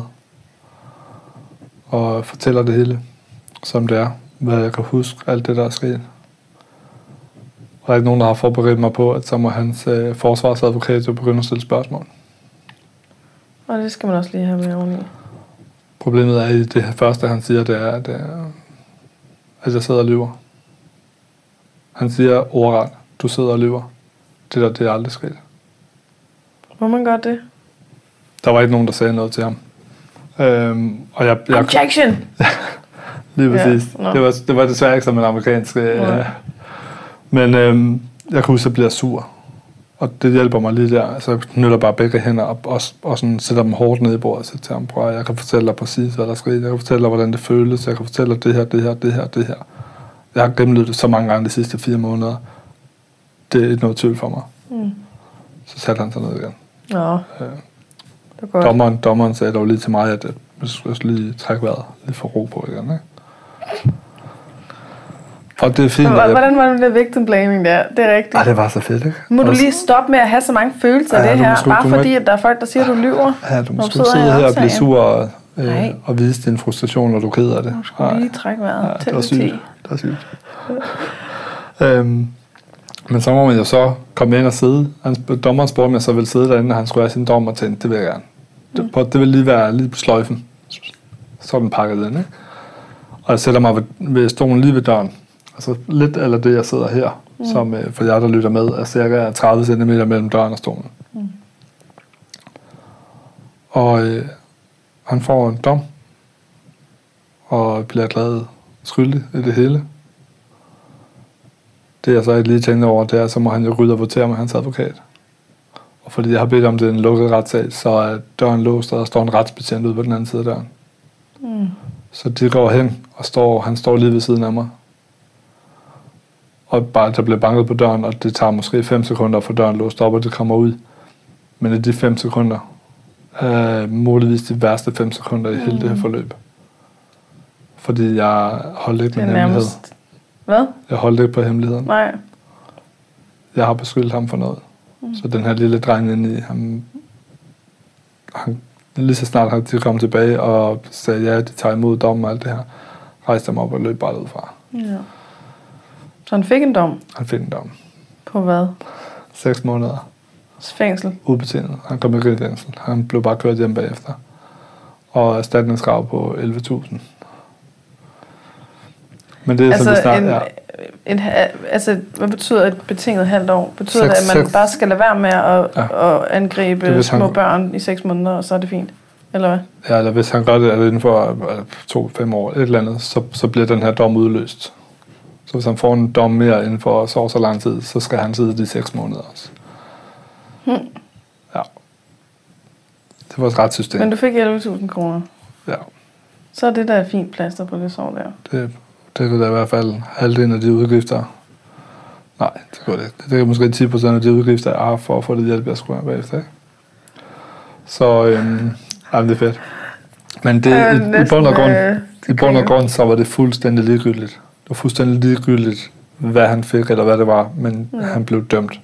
Og fortæller det hele, som det er. Hvad jeg kan huske, alt det, der er sket. Og der er ikke nogen, der har forberedt mig på, at så må hans øh, forsvarsadvokat jo begynde at stille spørgsmål. Og det skal man også lige have med oveni. Problemet er, i det første, han siger, det er, at, øh, at jeg sidder og lyver. Han siger ordret, du sidder og lyver. Det der, det er aldrig sket. Må man godt det? Der var ikke nogen, der sagde noget til ham. Øhm, og jeg, jeg, Objection! lige præcis. Ja, no. det, var, det var desværre ikke som en amerikansk... Øh, ja. Men øhm, jeg kan huske, at jeg bliver sur. Og det hjælper mig lige der. Altså, jeg knytter bare begge hænder op og, og sådan, sætter dem hårdt ned i bordet og siger til ham, prøv, jeg kan fortælle dig præcis, hvad der sker. Jeg kan fortælle dig, hvordan det føles. Jeg kan fortælle dig det her, det her, det her, det her. Jeg har gennemlevet det så mange gange de sidste fire måneder. Det er ikke noget tvivl for mig. Mm. Så satte han sig ned igen. Ja. Øh, det er godt. Dommeren, dommeren sagde dog lige til mig, at jeg skulle lige trække vejret, lige få ro på igen, ikke? Og det er fint. Hvordan var det med victim blaming der? Det er rigtigt. Ej, det var så fedt, ikke? Må du lige stoppe med at have så mange følelser af ja, det her, måske, bare fordi, at der er folk, der siger, at du lyver? Ja, du må sidde her, her og blive sur og, øh, og vise din frustration, når du er ked af det. Du skulle lige trække vejret. Ja, det var sygt. Det var sygt. øhm, men så må man jo så komme ind og sidde. Han, dommeren spurgte mig, så ville sidde derinde, og han skulle have sin dom og tænkte, det vil jeg gerne. Mm. Det, det vil lige være lige på sløjfen. Så er den pakket ind, ikke? Og jeg sætter mig ved, ved stolen lige ved døren. Altså lidt eller det, jeg sidder her, mm. som øh, for jer, der lytter med, er cirka tredive centimeter mellem døren og stolen. Mm. Og øh, han får en dom, og bliver glad skyldig i det hele. Det jeg så ikke lige tænkte over, det er, så må han jo rydde og votere med hans advokat. Og fordi jeg har bedt om det en lukket retssag, så er døren låst, og der står en retsbetjent ude på den anden side af døren. Mm. Så de går hen, og står, han står lige ved siden af mig. Og bare, der bliver banket på døren, og det tager måske fem sekunder at få døren låst op, og det kommer ud. Men i de fem sekunder, er muligvis de værste fem sekunder i mm. hele det her forløb. Fordi jeg holdt ikke min hemmelighed. Hvad? Jeg holdt ikke på hemmeligheden. Nej. Jeg har beskyldt ham for noget. Mm. Så den her lille dreng inde i ham, han, lige så snart han kom tilbage og sagde, ja, de tager imod dommen og alt det her, rejste ham op og løb bare ud fra. Ja. Så han fik en dom? Han fik en dom. På hvad? Seks måneder. Fængsel? Ubetinget. Han kom ikke i fængsel. Han blev bare kørt hjem bagefter. Og erstatningskrav på elleve tusind. Men det er altså, som det snart en, ja. en, altså, hvad betyder et betinget halvt år? Betyder seks, det, at man seks, bare skal lade være med at, ja. at angribe små han, børn i seks måneder, og så er det fint? Eller hvad? Ja, eller hvis han gør det inden for to-fem år, et eller andet, så, så bliver den her dom udløst. Så hvis han får en dom mere inden for så så lang tid, så skal han sidde de seks måneder også. Hmm. Ja. Det var et retssystem. Men du fik elleve tusind kroner? Ja. Så er det der fint plaster på det sår der? Det, det kan da i hvert fald halvdelen af de udgifter. Nej, det går det ikke. Det er måske ti procent af de udgifter, jeg har for at få det hjælp, jeg skulle have bagefter. Ikke? Så øhm, jamen, det er fedt. Men det, i, i bund og grund, øh, i bund og grund, så var det fuldstændig ligegyldigt. Det var fuldstændig ligegyldigt, hvad han fik, eller hvad det var, men ja. Han blev dømt.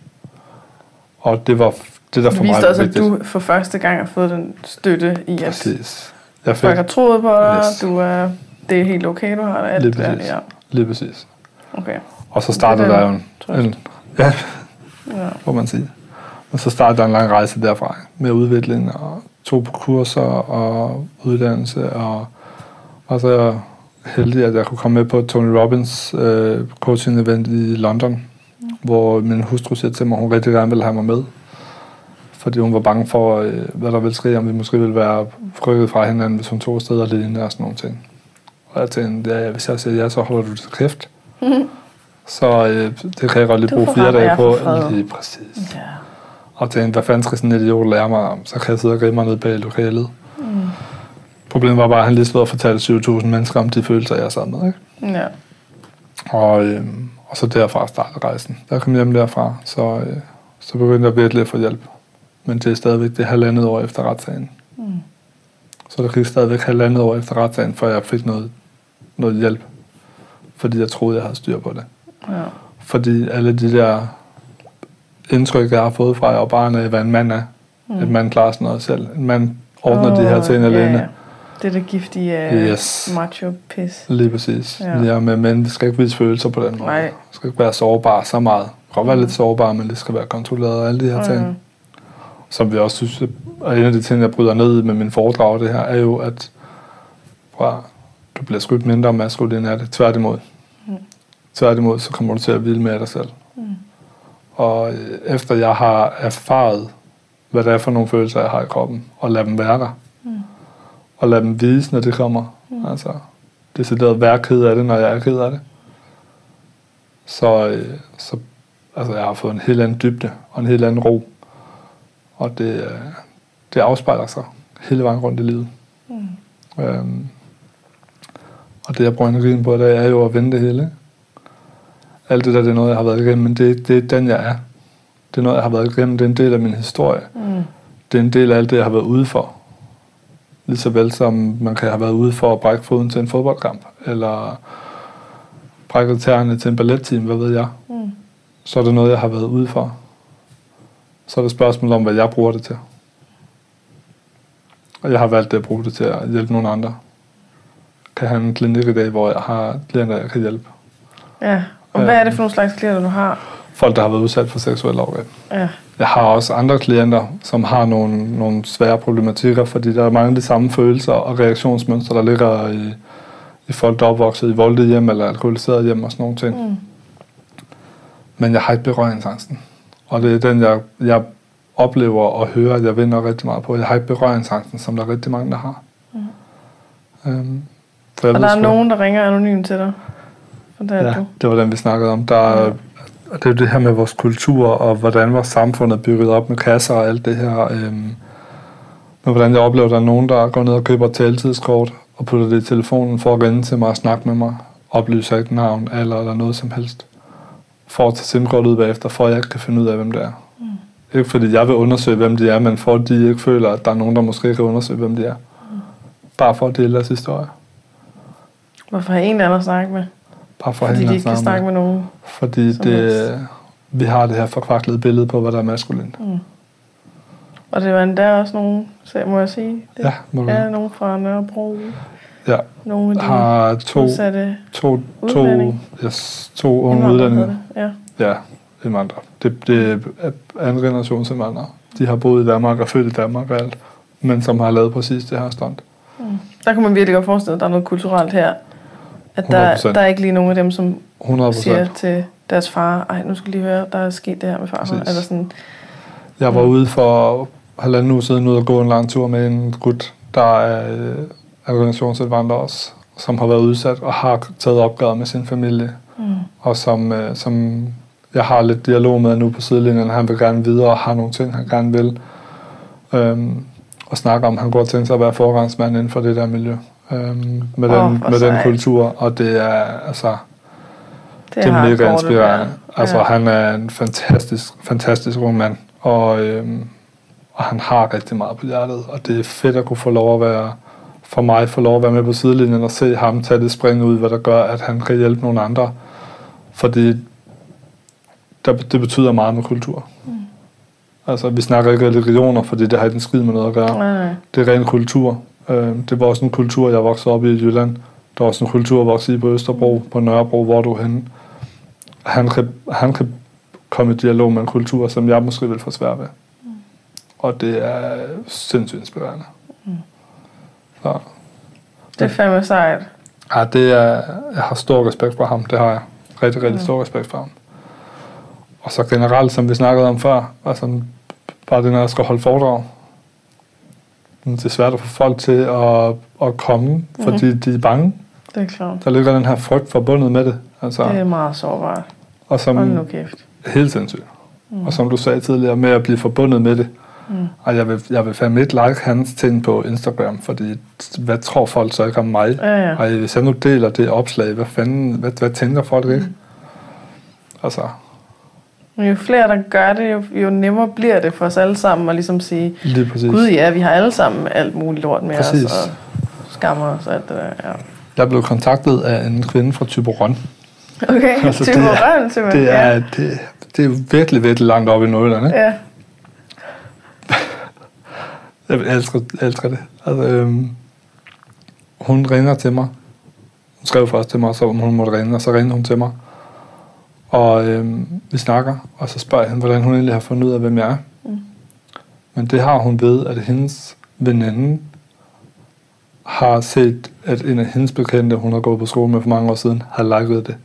Og det var det, der for mig var også, vigtigt. At du for første gang har fået den støtte i, at præcis. Jeg fik, folk har troet på dig, yes. du er, det er helt okay, du har det. Alt lige præcis. Der, ja. Lige præcis. Okay. Og så startede der jo en, en ja, ja. Må man sige. Og så startede der en lang rejse derfra, med udvikling, og tog på kurser og uddannelse, og var så heldig, at jeg kunne komme med på Tony Robbins øh, coaching-event i London, mm. hvor min hustru siger til mig, at hun rigtig gerne ville have mig med. Fordi hun var bange for, øh, hvad der ville ske, om vi måske ville være rykket fra hinanden, hvis hun tog afsted alene og sådan nogle ting. Og jeg tænkte, ja, hvis jeg siger ja, så holder du til kæft. Mm. Så øh, det kan jeg godt lige bruge fire dage på. Lige præcis. Yeah. Og tænkte, hvad fanden skal sådan en idiot lære mig om? Så kan jeg sidde og grine mig ned bag lokalet. Mm. Problemet var bare, at han lige stod og fortalte syv tusind mennesker om de følelser, jeg sad med. Ikke? Ja. Og, øh, og så derfra startede rejsen. Da jeg kom hjem derfra, så, øh, så begyndte jeg virkelig at få hjælp. Men det er stadigvæk det halvandet år efter retssagen. Mm. Så der gik stadigvæk halvandet år efter retssagen, før jeg fik noget, noget hjælp. Fordi jeg troede, jeg havde styr på det. Ja. Fordi alle de der indtryk, jeg har fået fra, jeg var barn af, hvad en mand er. Mm. En mand klarer sådan noget selv. En mand ordner oh, de her ting alene. Ja. Det er det giftige uh, yes. macho-pis. Lige præcis. Ja. Ja, men mænd skal ikke vise følelser på den måde. Nej. Det skal ikke være sårbar så meget. Det kan være lidt sårbar, men det skal være kontrolleret og alle de her ting. Mm. Som vi også synes, og en af de ting, jeg bryder ned med min foredrag, det her, er jo, at prøv, du bliver skudt mindre maskulin af det. Tværtimod. Mm. Tværtimod, så kommer du til at hvile med dig selv. Mm. Og efter jeg har erfaret, hvad det er for nogle følelser, jeg har i kroppen, og lade dem være der. Mm. Og lade dem vise, når det kommer. Mm. Altså, decideret være ked af det, når jeg er ked af det. Så, så altså, jeg har fået en helt anden dybde, og en helt anden ro. Og det, det afspejler sig hele vejen rundt i livet. Mm. Øhm, og det, jeg bruger energien på, det er jo at vende det hele. Ikke? Alt det der, det er noget, jeg har været igennem, men det, det er den, jeg er. Det er noget, jeg har været igennem. Det er en del af min historie. Mm. Det er en del af alt det, jeg har været ude for. Lige så vel som man kan have været ude for at brække foden til en fodboldkamp, eller brække tæerne til en balletteam, hvad ved jeg. Mm. Så er det noget, jeg har været ude for. Så er det spørgsmål om, hvad jeg bruger det til. Og jeg har valgt det at bruge det til at hjælpe nogle andre. Jeg kan have en klinik i dag, hvor jeg har klienter, jeg kan hjælpe. Ja, og hvad er det for nogle slags klienter, du har? Folk, der har været udsat for seksuelle overgreb. Ja. Jeg har også andre klienter, som har nogle, nogle svære problematikker, fordi der er mange af de samme følelser og reaktionsmønstre, der ligger i, i folk, der er opvokset i voldelige hjem eller alkoholiseret hjem og sådan nogle ting. Mm. Men jeg har ikke berøringsangsten. Og det er den, jeg, jeg oplever og hører, at jeg vinder rigtig meget på. Jeg har ikke berøringsangsten, som der er rigtig mange, der har. Mm. Øhm, og der er nogen, der ringer anonymt til dig? Ja, du. Det var den, vi snakkede om. Der er, og det er jo det her med vores kultur, og hvordan vores samfund er bygget op med kasser og alt det her. Øhm, men hvordan jeg oplever, at der er nogen, der går ned og køber et taletidskort, og putter det i telefonen for at ringe til mig og snakke med mig, oplyser ikke navn, alder eller noget som helst, for at tage simkortet ud bagefter, for at jeg ikke kan finde ud af, hvem det er. Mm. Ikke fordi jeg vil undersøge, hvem de er, men for at de ikke føler, at der er nogen, der måske kan undersøge, hvem de er. Mm. Bare for at dele deres historie. Hvorfor har en anden at snakke med? Bare for fordi de ikke kan snakke med, med nogen? Fordi det, vi har det her forkvaklede billede på, hvad der er maskulint. Mm. Og det var endda også nogen, så må jeg sige det? Ja, må du. Ja, nogen fra Nørrebro. Ja, nogle af de har to, to, to, yes, to unge udlændinge. Ja. Ja, indvandrere. Det, det er anden generations indvandrere. De har boet i Danmark og født i Danmark og alt, men som har lavet præcis det her stunt. Mm. Der kan man virkelig godt forestille, at der er noget kulturelt her. At der, der er ikke lige nogen af dem, som hundrede procent siger til deres far, ej, nu skal lige høre, der er sket det her med farfar. Eller sådan. Jeg var mm. ude for halvanden uge siden ude og gå en lang tur med en gut, der er øh, organisationsindvandrer også, som har været udsat og har taget opgør med sin familie. Mm. Og som, øh, som jeg har lidt dialog med nu på sidelinjen. Han vil gerne videre og har nogle ting, han gerne vil. Øhm, og snakke om, han går til sig at være forgangsmand inden for det der miljø. Øhm, med oh, den, med den kultur, og det er altså det, det er mega inspirerende. Altså ja. Han er en fantastisk, fantastisk ung mand, og, øhm, og han har rigtig meget på hjertet, og det er fedt at kunne få lov at være, for mig få lov at være med på sidelinjen og se ham tage det spring ud, hvad der gør, at han kan hjælpe nogle andre, fordi der, det betyder meget med kultur. Mm. Altså, vi snakker ikke religioner, fordi det har ikke en skid med noget at gøre. Nej, nej. Det er ren kultur. Det var også en kultur, jeg voksede op i i Jylland. Der var også en kultur, jeg voksede i på Østerbro, på Nørrebro, hvor du er henne. Han kan, han kan komme i dialog med en kultur, som jeg måske vil få svært ved. Mm. Og det er sindssygt inspirerende. Mm. Så. Det er fandme sejt. Ja, det er, jeg har stor respekt for ham. Det har jeg. Rigtig, rigtig mm. stor respekt for ham. Og så generelt, som vi snakkede om før, altså bare det, når jeg skal holde foredrag. Det er svært at få folk til at, at komme, fordi mm-hmm. de er bange. Det er klart. Der ligger den her frygt forbundet med det. Altså, det er meget sårbart. Og som, hold nu kæft. Helt sindssygt. Mm. Og som du sagde tidligere, med at blive forbundet med det. Mm. Og jeg vil, jeg vil fandme ikke like hans ting på Instagram, fordi hvad tror folk så ikke om mig? Ja, ja. Og hvis jeg nu deler det opslag, hvad fanden, hvad, hvad tænker folk ikke? Mm. Altså... Jo flere, der gør det, jo, jo nemmere bliver det for os alle sammen at ligesom sige, gud ja, vi har alle sammen alt muligt lort med præcis. Os, og skammer os og alt det der. Ja. Jeg blev kontaktet af en kvinde fra Thyborøn. Okay, altså, Thyborøn simpelthen. Det er, det, det er virkelig, virkelig langt op i Nordjylland, ikke? Ja. Jeg elsker, elsker det. Altså, øhm, hun ringer til mig. Hun skrev først til mig, så hun måtte ringe, og så ringede hun til mig. Og øhm, vi snakker, og så spørger jeg hende, hvordan hun egentlig har fundet ud af, hvem jeg er. Mm. Men det har hun ved, at hendes veninde har set, at en af hendes bekendte, hun har gået på skole med for mange år siden, har liket det.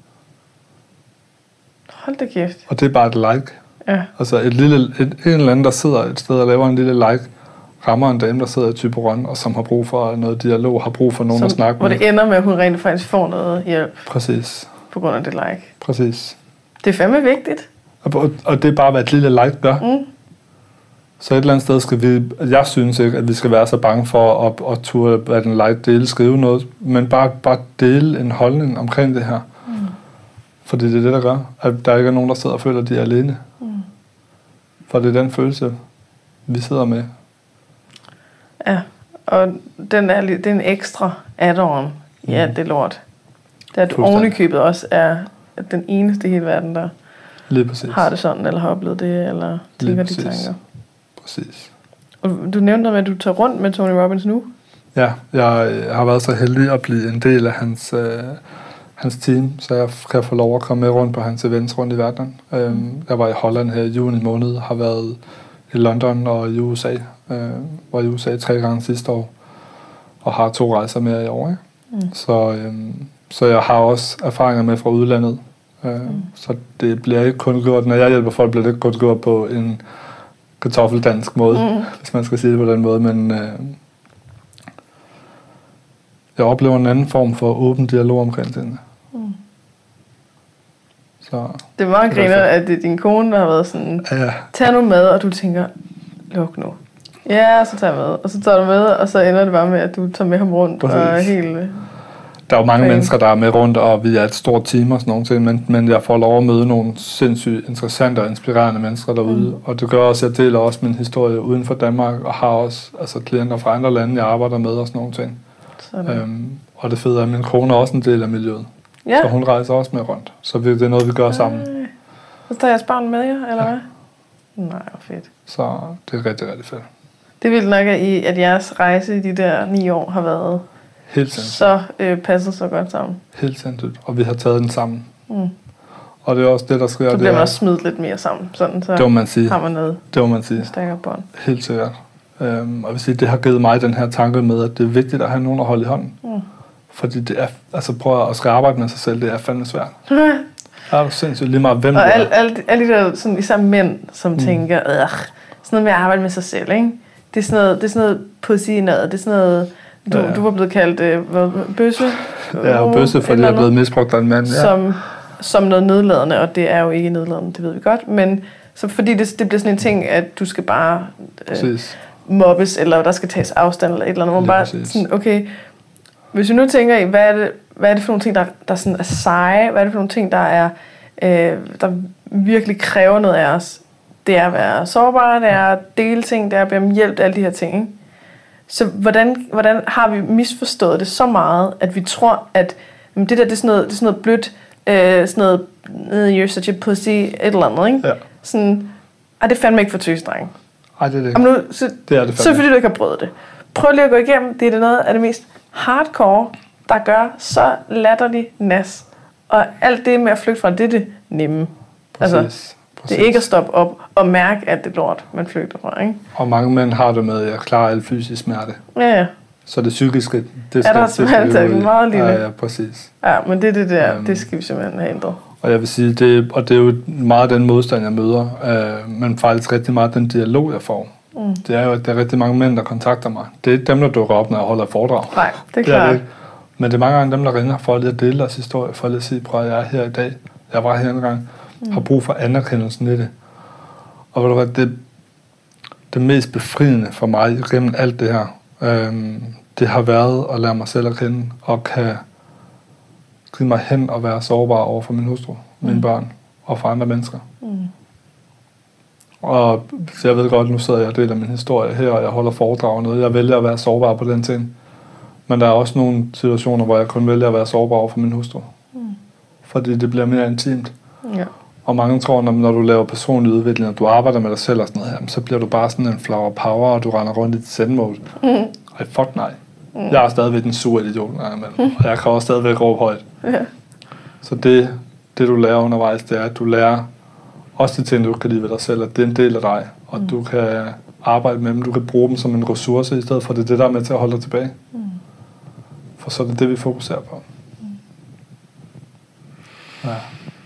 Hold da kæft. Og det er bare et like. Ja. Altså et lille, et, en eller anden, der sidder et sted og laver en lille like, rammer en dame, der sidder i Thyborøn, og som har brug for noget dialog, har brug for nogen som, at snakke hvor med. Hvor det ender med, at hun rent faktisk får noget hjælp. Præcis. På grund af det like. Præcis. Det er fandme vigtigt. Og, og det er bare, hvad et lille like gør. Mm. Så et eller andet sted skal vi... Jeg synes ikke, at vi skal være så bange for at, at turde, at en like dele, skrive noget, men bare, bare dele en holdning omkring det her. Mm. Fordi det er det, der gør, at der ikke er nogen, der sidder og føler, at de er alene. Mm. For det er den følelse, vi sidder med. Ja, og den er, det er en ekstra add-on. Ja, mm. det er lort. Det er, at ovenikøbet også er den eneste i hele verden, der har det sådan, eller har oplevet det, eller tænker de tanker. Præcis. Og du nævnte noget med, at du tager rundt med Tony Robbins nu. Ja, jeg har været så heldig at blive en del af hans, øh, hans team, så jeg kan få lov at komme med rundt på hans events rundt i verden. Mm. Øhm, jeg var i Holland her i juni måned, har været i London og i U S A. Øh, var i U S A tre gange sidste år, og har to rejser mere i år. Ikke? Mm. Så, øh, så jeg har også erfaringer med fra udlandet. Øh, mm. Så det bliver ikke kun gjort, når jeg hjælper folk, bliver det ikke kun gjort på en kartoffeldansk måde, mm. hvis man skal sige det på den måde, men øh, jeg oplever en anden form for åben dialog omkring tingene. Mm. Så, det er meget griner, at det er din kone, der har været sådan, ja. tag nu med, og du tænker, luk nu. Ja, så tager jeg med. Og så tager du med, og så ender det bare med, at du tager med ham rundt. Præcis. Og helt... Der er jo mange fan. mennesker, der er med rundt, og vi er et stort team og sådan nogle ting, men, men jeg får lov at møde nogle sindssygt interessante og inspirerende mennesker derude. Mm. Og det gør også, at jeg deler også min historie uden for Danmark, og har også altså, klienter fra andre lande, jeg arbejder med og sådan nogle ting. Øhm, og det fede er, at min kone er også en del af miljøet. Ja. Så hun rejser også med rundt. Så det er noget, vi gør sammen. Øh. Så tager jeres barn med jer, eller ja. hvad? Nej, hvor fedt. Så det er rigtig, rigtig fedt. Det vil nok, at jeres rejse i de der ni år har været helt så øh, passet så godt sammen. Helt sindssygt. Og vi har taget den sammen. Mm. Og det er også det, der sker. Så bliver man også smidt lidt mere sammen. Sådan, så det må man sige. Har man noget det må man sige. stærkere bånd. Helt sikkert. Øhm, og jeg vil sige, det har givet mig den her tanke med, at det er vigtigt at have nogen at holde i hånden. Mm. Fordi det er, altså prøv at skal arbejde med sig selv, det er fandme svært. Er du sindssygt lige meget, hvem og du er. Og alle al de der, sådan, især mænd, som mm. tænker, øh, sådan noget med at arbejde med sig selv, ikke? Det er sådan noget, det er sådan noget pussy noget, det er sådan noget, du, ja. du var blevet kaldt øh, bøsse. Ja, bøsse, fordi jeg er blevet misbrugt af en mand. Ja. Som, som noget nedladende, og det er jo ikke nedladende, det ved vi godt, men så fordi det, det bliver sådan en ting, at du skal bare øh, mobbes, eller der skal tages afstand, eller et eller andet, hvor bare sådan, okay, hvis vi nu tænker i, hvad er det, hvad er det for nogle ting, der, der sådan er seje, hvad er det for nogle ting, der er, øh, der virkelig kræver noget af os, det er at være sårbare, det er at dele ting, det er at bede om hjælp, alle de her ting, ikke? Så hvordan, hvordan har vi misforstået det så meget, at vi tror, at jamen, det der, det er sådan noget, det er sådan noget blødt, øh, sådan noget, you're such a pussy, et eller andet, ikke? Ja. Sådan, ej, det er fandme ikke for tøsdreng. Ej, det er det ikke. Nu, så, det er det så fordi du ikke har prøvet det. Prøv lige at gå igennem, det er det noget af det mest hardcore, der gør så latterlig nas. Og alt det med at flygte fra, det er det nemme. Præcis. Altså, det er ikke at stoppe op og mærke alt det lort, man flygter fra, ikke? Og mange mænd har det med, at jeg klarer al fysisk smerte. Ja, ja. Så det psykiske, det skal... Er der simpelthen meget lille? Ja, ja, præcis. Ja, men det er det der, um, det skal vi simpelthen have ændret. Og jeg vil sige, det, og det er jo meget den modstand, jeg møder, øh, men faktisk rigtig meget den dialog, jeg får. Mm. Det er jo, at der er rigtig mange mænd, der kontakter mig. Det er ikke dem, der dukker op, når jeg holder foredrag. Nej, det er klart. Det er men det er mange gange dem, der ringer for at lige at dele deres historie, for at lige at sige, prøv, jeg er her i dag, jeg var her en gang, mm. har brug for anerkendelsen i det. Og ved du hvad, det, det mest befriende for mig gennem alt det her, øhm, det har været at lære mig selv at kende, og kan skrive mig hen og være sårbar over for min hustru, mm. mine børn og for andre mennesker. Mm. Og så jeg ved godt, nu sidder jeg og deler min historie her, og jeg holder foredrag og noget. Jeg vælger at være sårbar på den ting. Men der er også nogle situationer, hvor jeg kun vælger at være sårbar over for min hustru. Mm. Fordi det bliver mere intimt. Ja. Og mange tror, når, når du laver personlig udvikling, og du arbejder med dig selv og sådan noget her, så bliver du bare sådan en flower power, og du render rundt i dit zen-mode. Mm. Ej, fuck nej. Mm. Jeg er stadigvæk den sure idiot, mm. og jeg kan også stadigvæk råbe højt. Ja. Så det, det, du lærer undervejs, det er, at du lærer også de ting, du kan lide ved dig selv, at det er en del af dig, og mm. du kan arbejde med dem, du kan bruge dem som en ressource, i stedet for det er det, der er med til at holde dig tilbage. Mm. For så er det det, vi fokuserer på. Mm. Ja.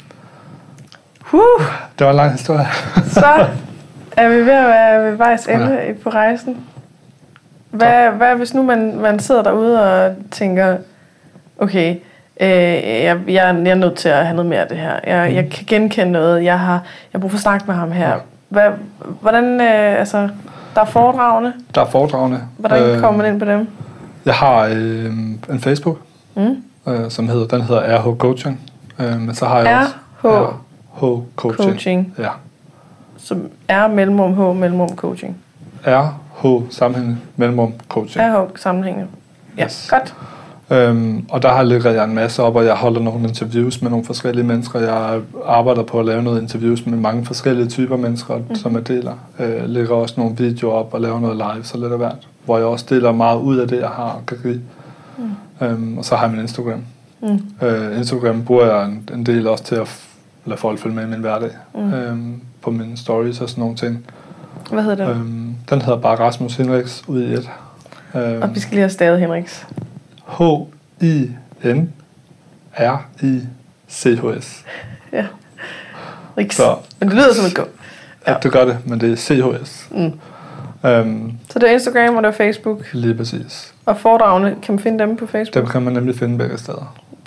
Uh. Det var en lang historie. Så er vi ved at være ved vejs ende ja. på rejsen. Hvad, hvad hvis nu man, man sidder derude og tænker, okay, øh, jeg, jeg, jeg er nødt til at have noget mere af det her. Jeg, mm. jeg kan genkende noget. Jeg har, jeg har brug for at snakke med ham her. Ja. Hvad, hvordan, øh, altså, der er foredragene. Der er foredragene. Hvordan øh, kommer man ind på dem? Jeg har øh, en Facebook, mm. øh, som hedder, den hedder R H Coaching. Øh, men så har jeg R H også H Coaching. Coaching. Ja. Som er mellemrum H mellemrum coaching. R H sammenhængende mellemrum coaching. R H sammenhængende. Ja, yes. Godt. Øhm, og der har ligget jeg en masse op, og jeg holder nogle interviews med nogle forskellige mennesker. Jeg arbejder på at lave noget interviews med mange forskellige typer mennesker, mm. som jeg deler. Jeg øh, lægger også nogle videoer op og laver noget live, så lidt af hvert. Hvor jeg også deler meget ud af det, jeg har og kan give. Mm. Øhm, og så har jeg min Instagram. Mm. Øh, Instagram bruger jeg en, en del også til at f- lade folk følge med i min hverdag. Mm. Øhm, på mine stories og sådan nogle ting. Hvad hedder den? Øhm, den hedder bare Rasmus Henriks ud i et. Øhm, og vi skal lige have stavet Henriks. H I N R I C H S. Ja. Riks. Så, men det lyder som et gå. Ja, det gør det, men det er C H S. Mm. Øhm, så det er Instagram, og det er Facebook? Lige præcis. Og foredragene, kan man finde dem på Facebook? Dem kan man nemlig finde begge steder.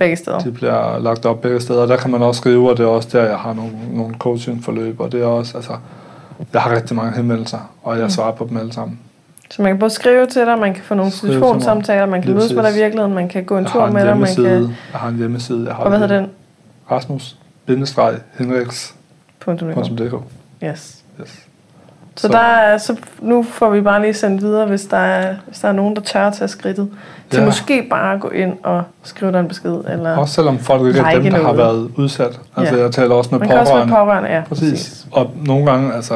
begge steder. De bliver lagt op begge steder, og der kan man også skrive, og det er også der, jeg har nogle, nogle coachingforløb, og det er også, altså, jeg har rigtig mange henvendelser, og jeg svarer på dem alle sammen. Så man kan både skrive til dig, man kan få nogle telefonsamtaler, man kan lige mødes med dig i virkeligheden, man kan gå en tur med dig, man kan... Jeg har en hjemmeside. Jeg har og hvad hedder den? Rasmus bindestreg henriks punktum d k. Yes. yes. Så, så, der er, så nu får vi bare lige sendt videre, hvis der er, hvis der er nogen, der tør tage skridtet, til ja. måske bare at gå ind og skrive dig en besked. Eller også selvom folk ikke er dem, der noget. har været udsat. Altså ja. jeg taler også med man pårørende. Man kan også med pårørende, ja. Præcis. præcis. Og nogle gange, altså...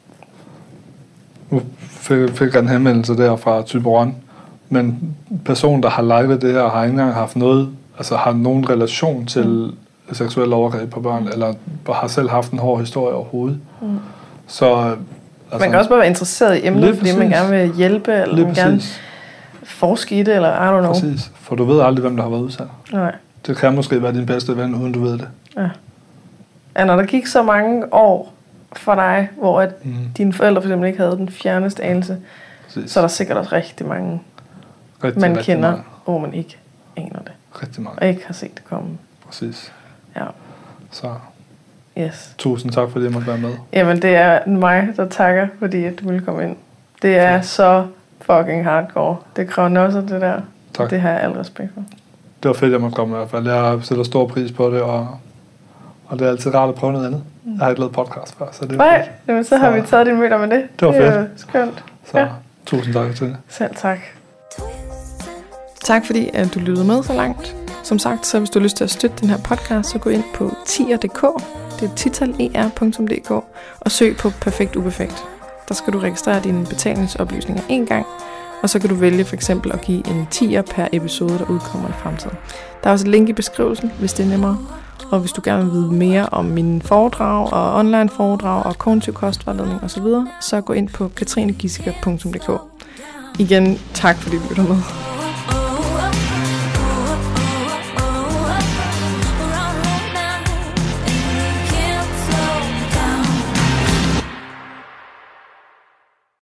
Nu fik, fik jeg en henvendelse der fra Thyborøn, men personen, der har livet det her, har ikke engang haft noget, altså har nogen relation til mm. seksuelle overgreb på børn, eller har selv haft en hård historie overhovedet. Mm. Så, altså, man kan også bare være interesseret i emnet, fordi præcis. man gerne vil hjælpe, eller lige man præcis. gerne forske i det, eller I don't know. Præcis, for du ved aldrig, hvem der har været udsat. Nej. Det kan måske være din bedste ven, uden du ved det. Ja. Ja, når der gik så mange år for dig, hvor at mm. dine forældre for eksempel ikke havde den fjerneste anelse, præcis. så er der sikkert også rigtig mange, rigtig, man rigtig kender, mange. hvor man ikke aner det. Rigtig mange. Og ikke har set det komme. Præcis. Ja. Så yes. tusind tak, fordi jeg måtte være med. Jamen, det er mig, der takker, fordi at du ville komme ind. Det er så, så fucking hardcore. Det kræver også det der. Tak. Det har jeg al respekt for. Det var fedt, jeg måtte komme i hvert fald. Jeg sætter stor pris på det, og, og det er altid rart at prøve noget andet. Mm. Jeg har ikke lavet podcast før, så det er Nej, fedt. Jamen, så, så har vi taget din møder med det. Det var det fedt. Det skønt. Så ja. tusind tak til det. Selv tak. Tak fordi, at du lyttede med så langt. Som sagt, så hvis du har lyst til at støtte den her podcast, så gå ind på tier punktum d k, det er titaler punktum d k, og søg på Perfekt Uperfekt. Der skal du registrere dine betalingsoplysninger en gang, og så kan du vælge for eksempel at give en tier per episode, der udkommer i fremtiden. Der er også et link i beskrivelsen, hvis det er nemmere. Og hvis du gerne vil vide mere om mine foredrag og online foredrag og kognitiv kostvejledning osv., så gå ind på katrinegissiker punktum d k. Igen, tak fordi du lytter med.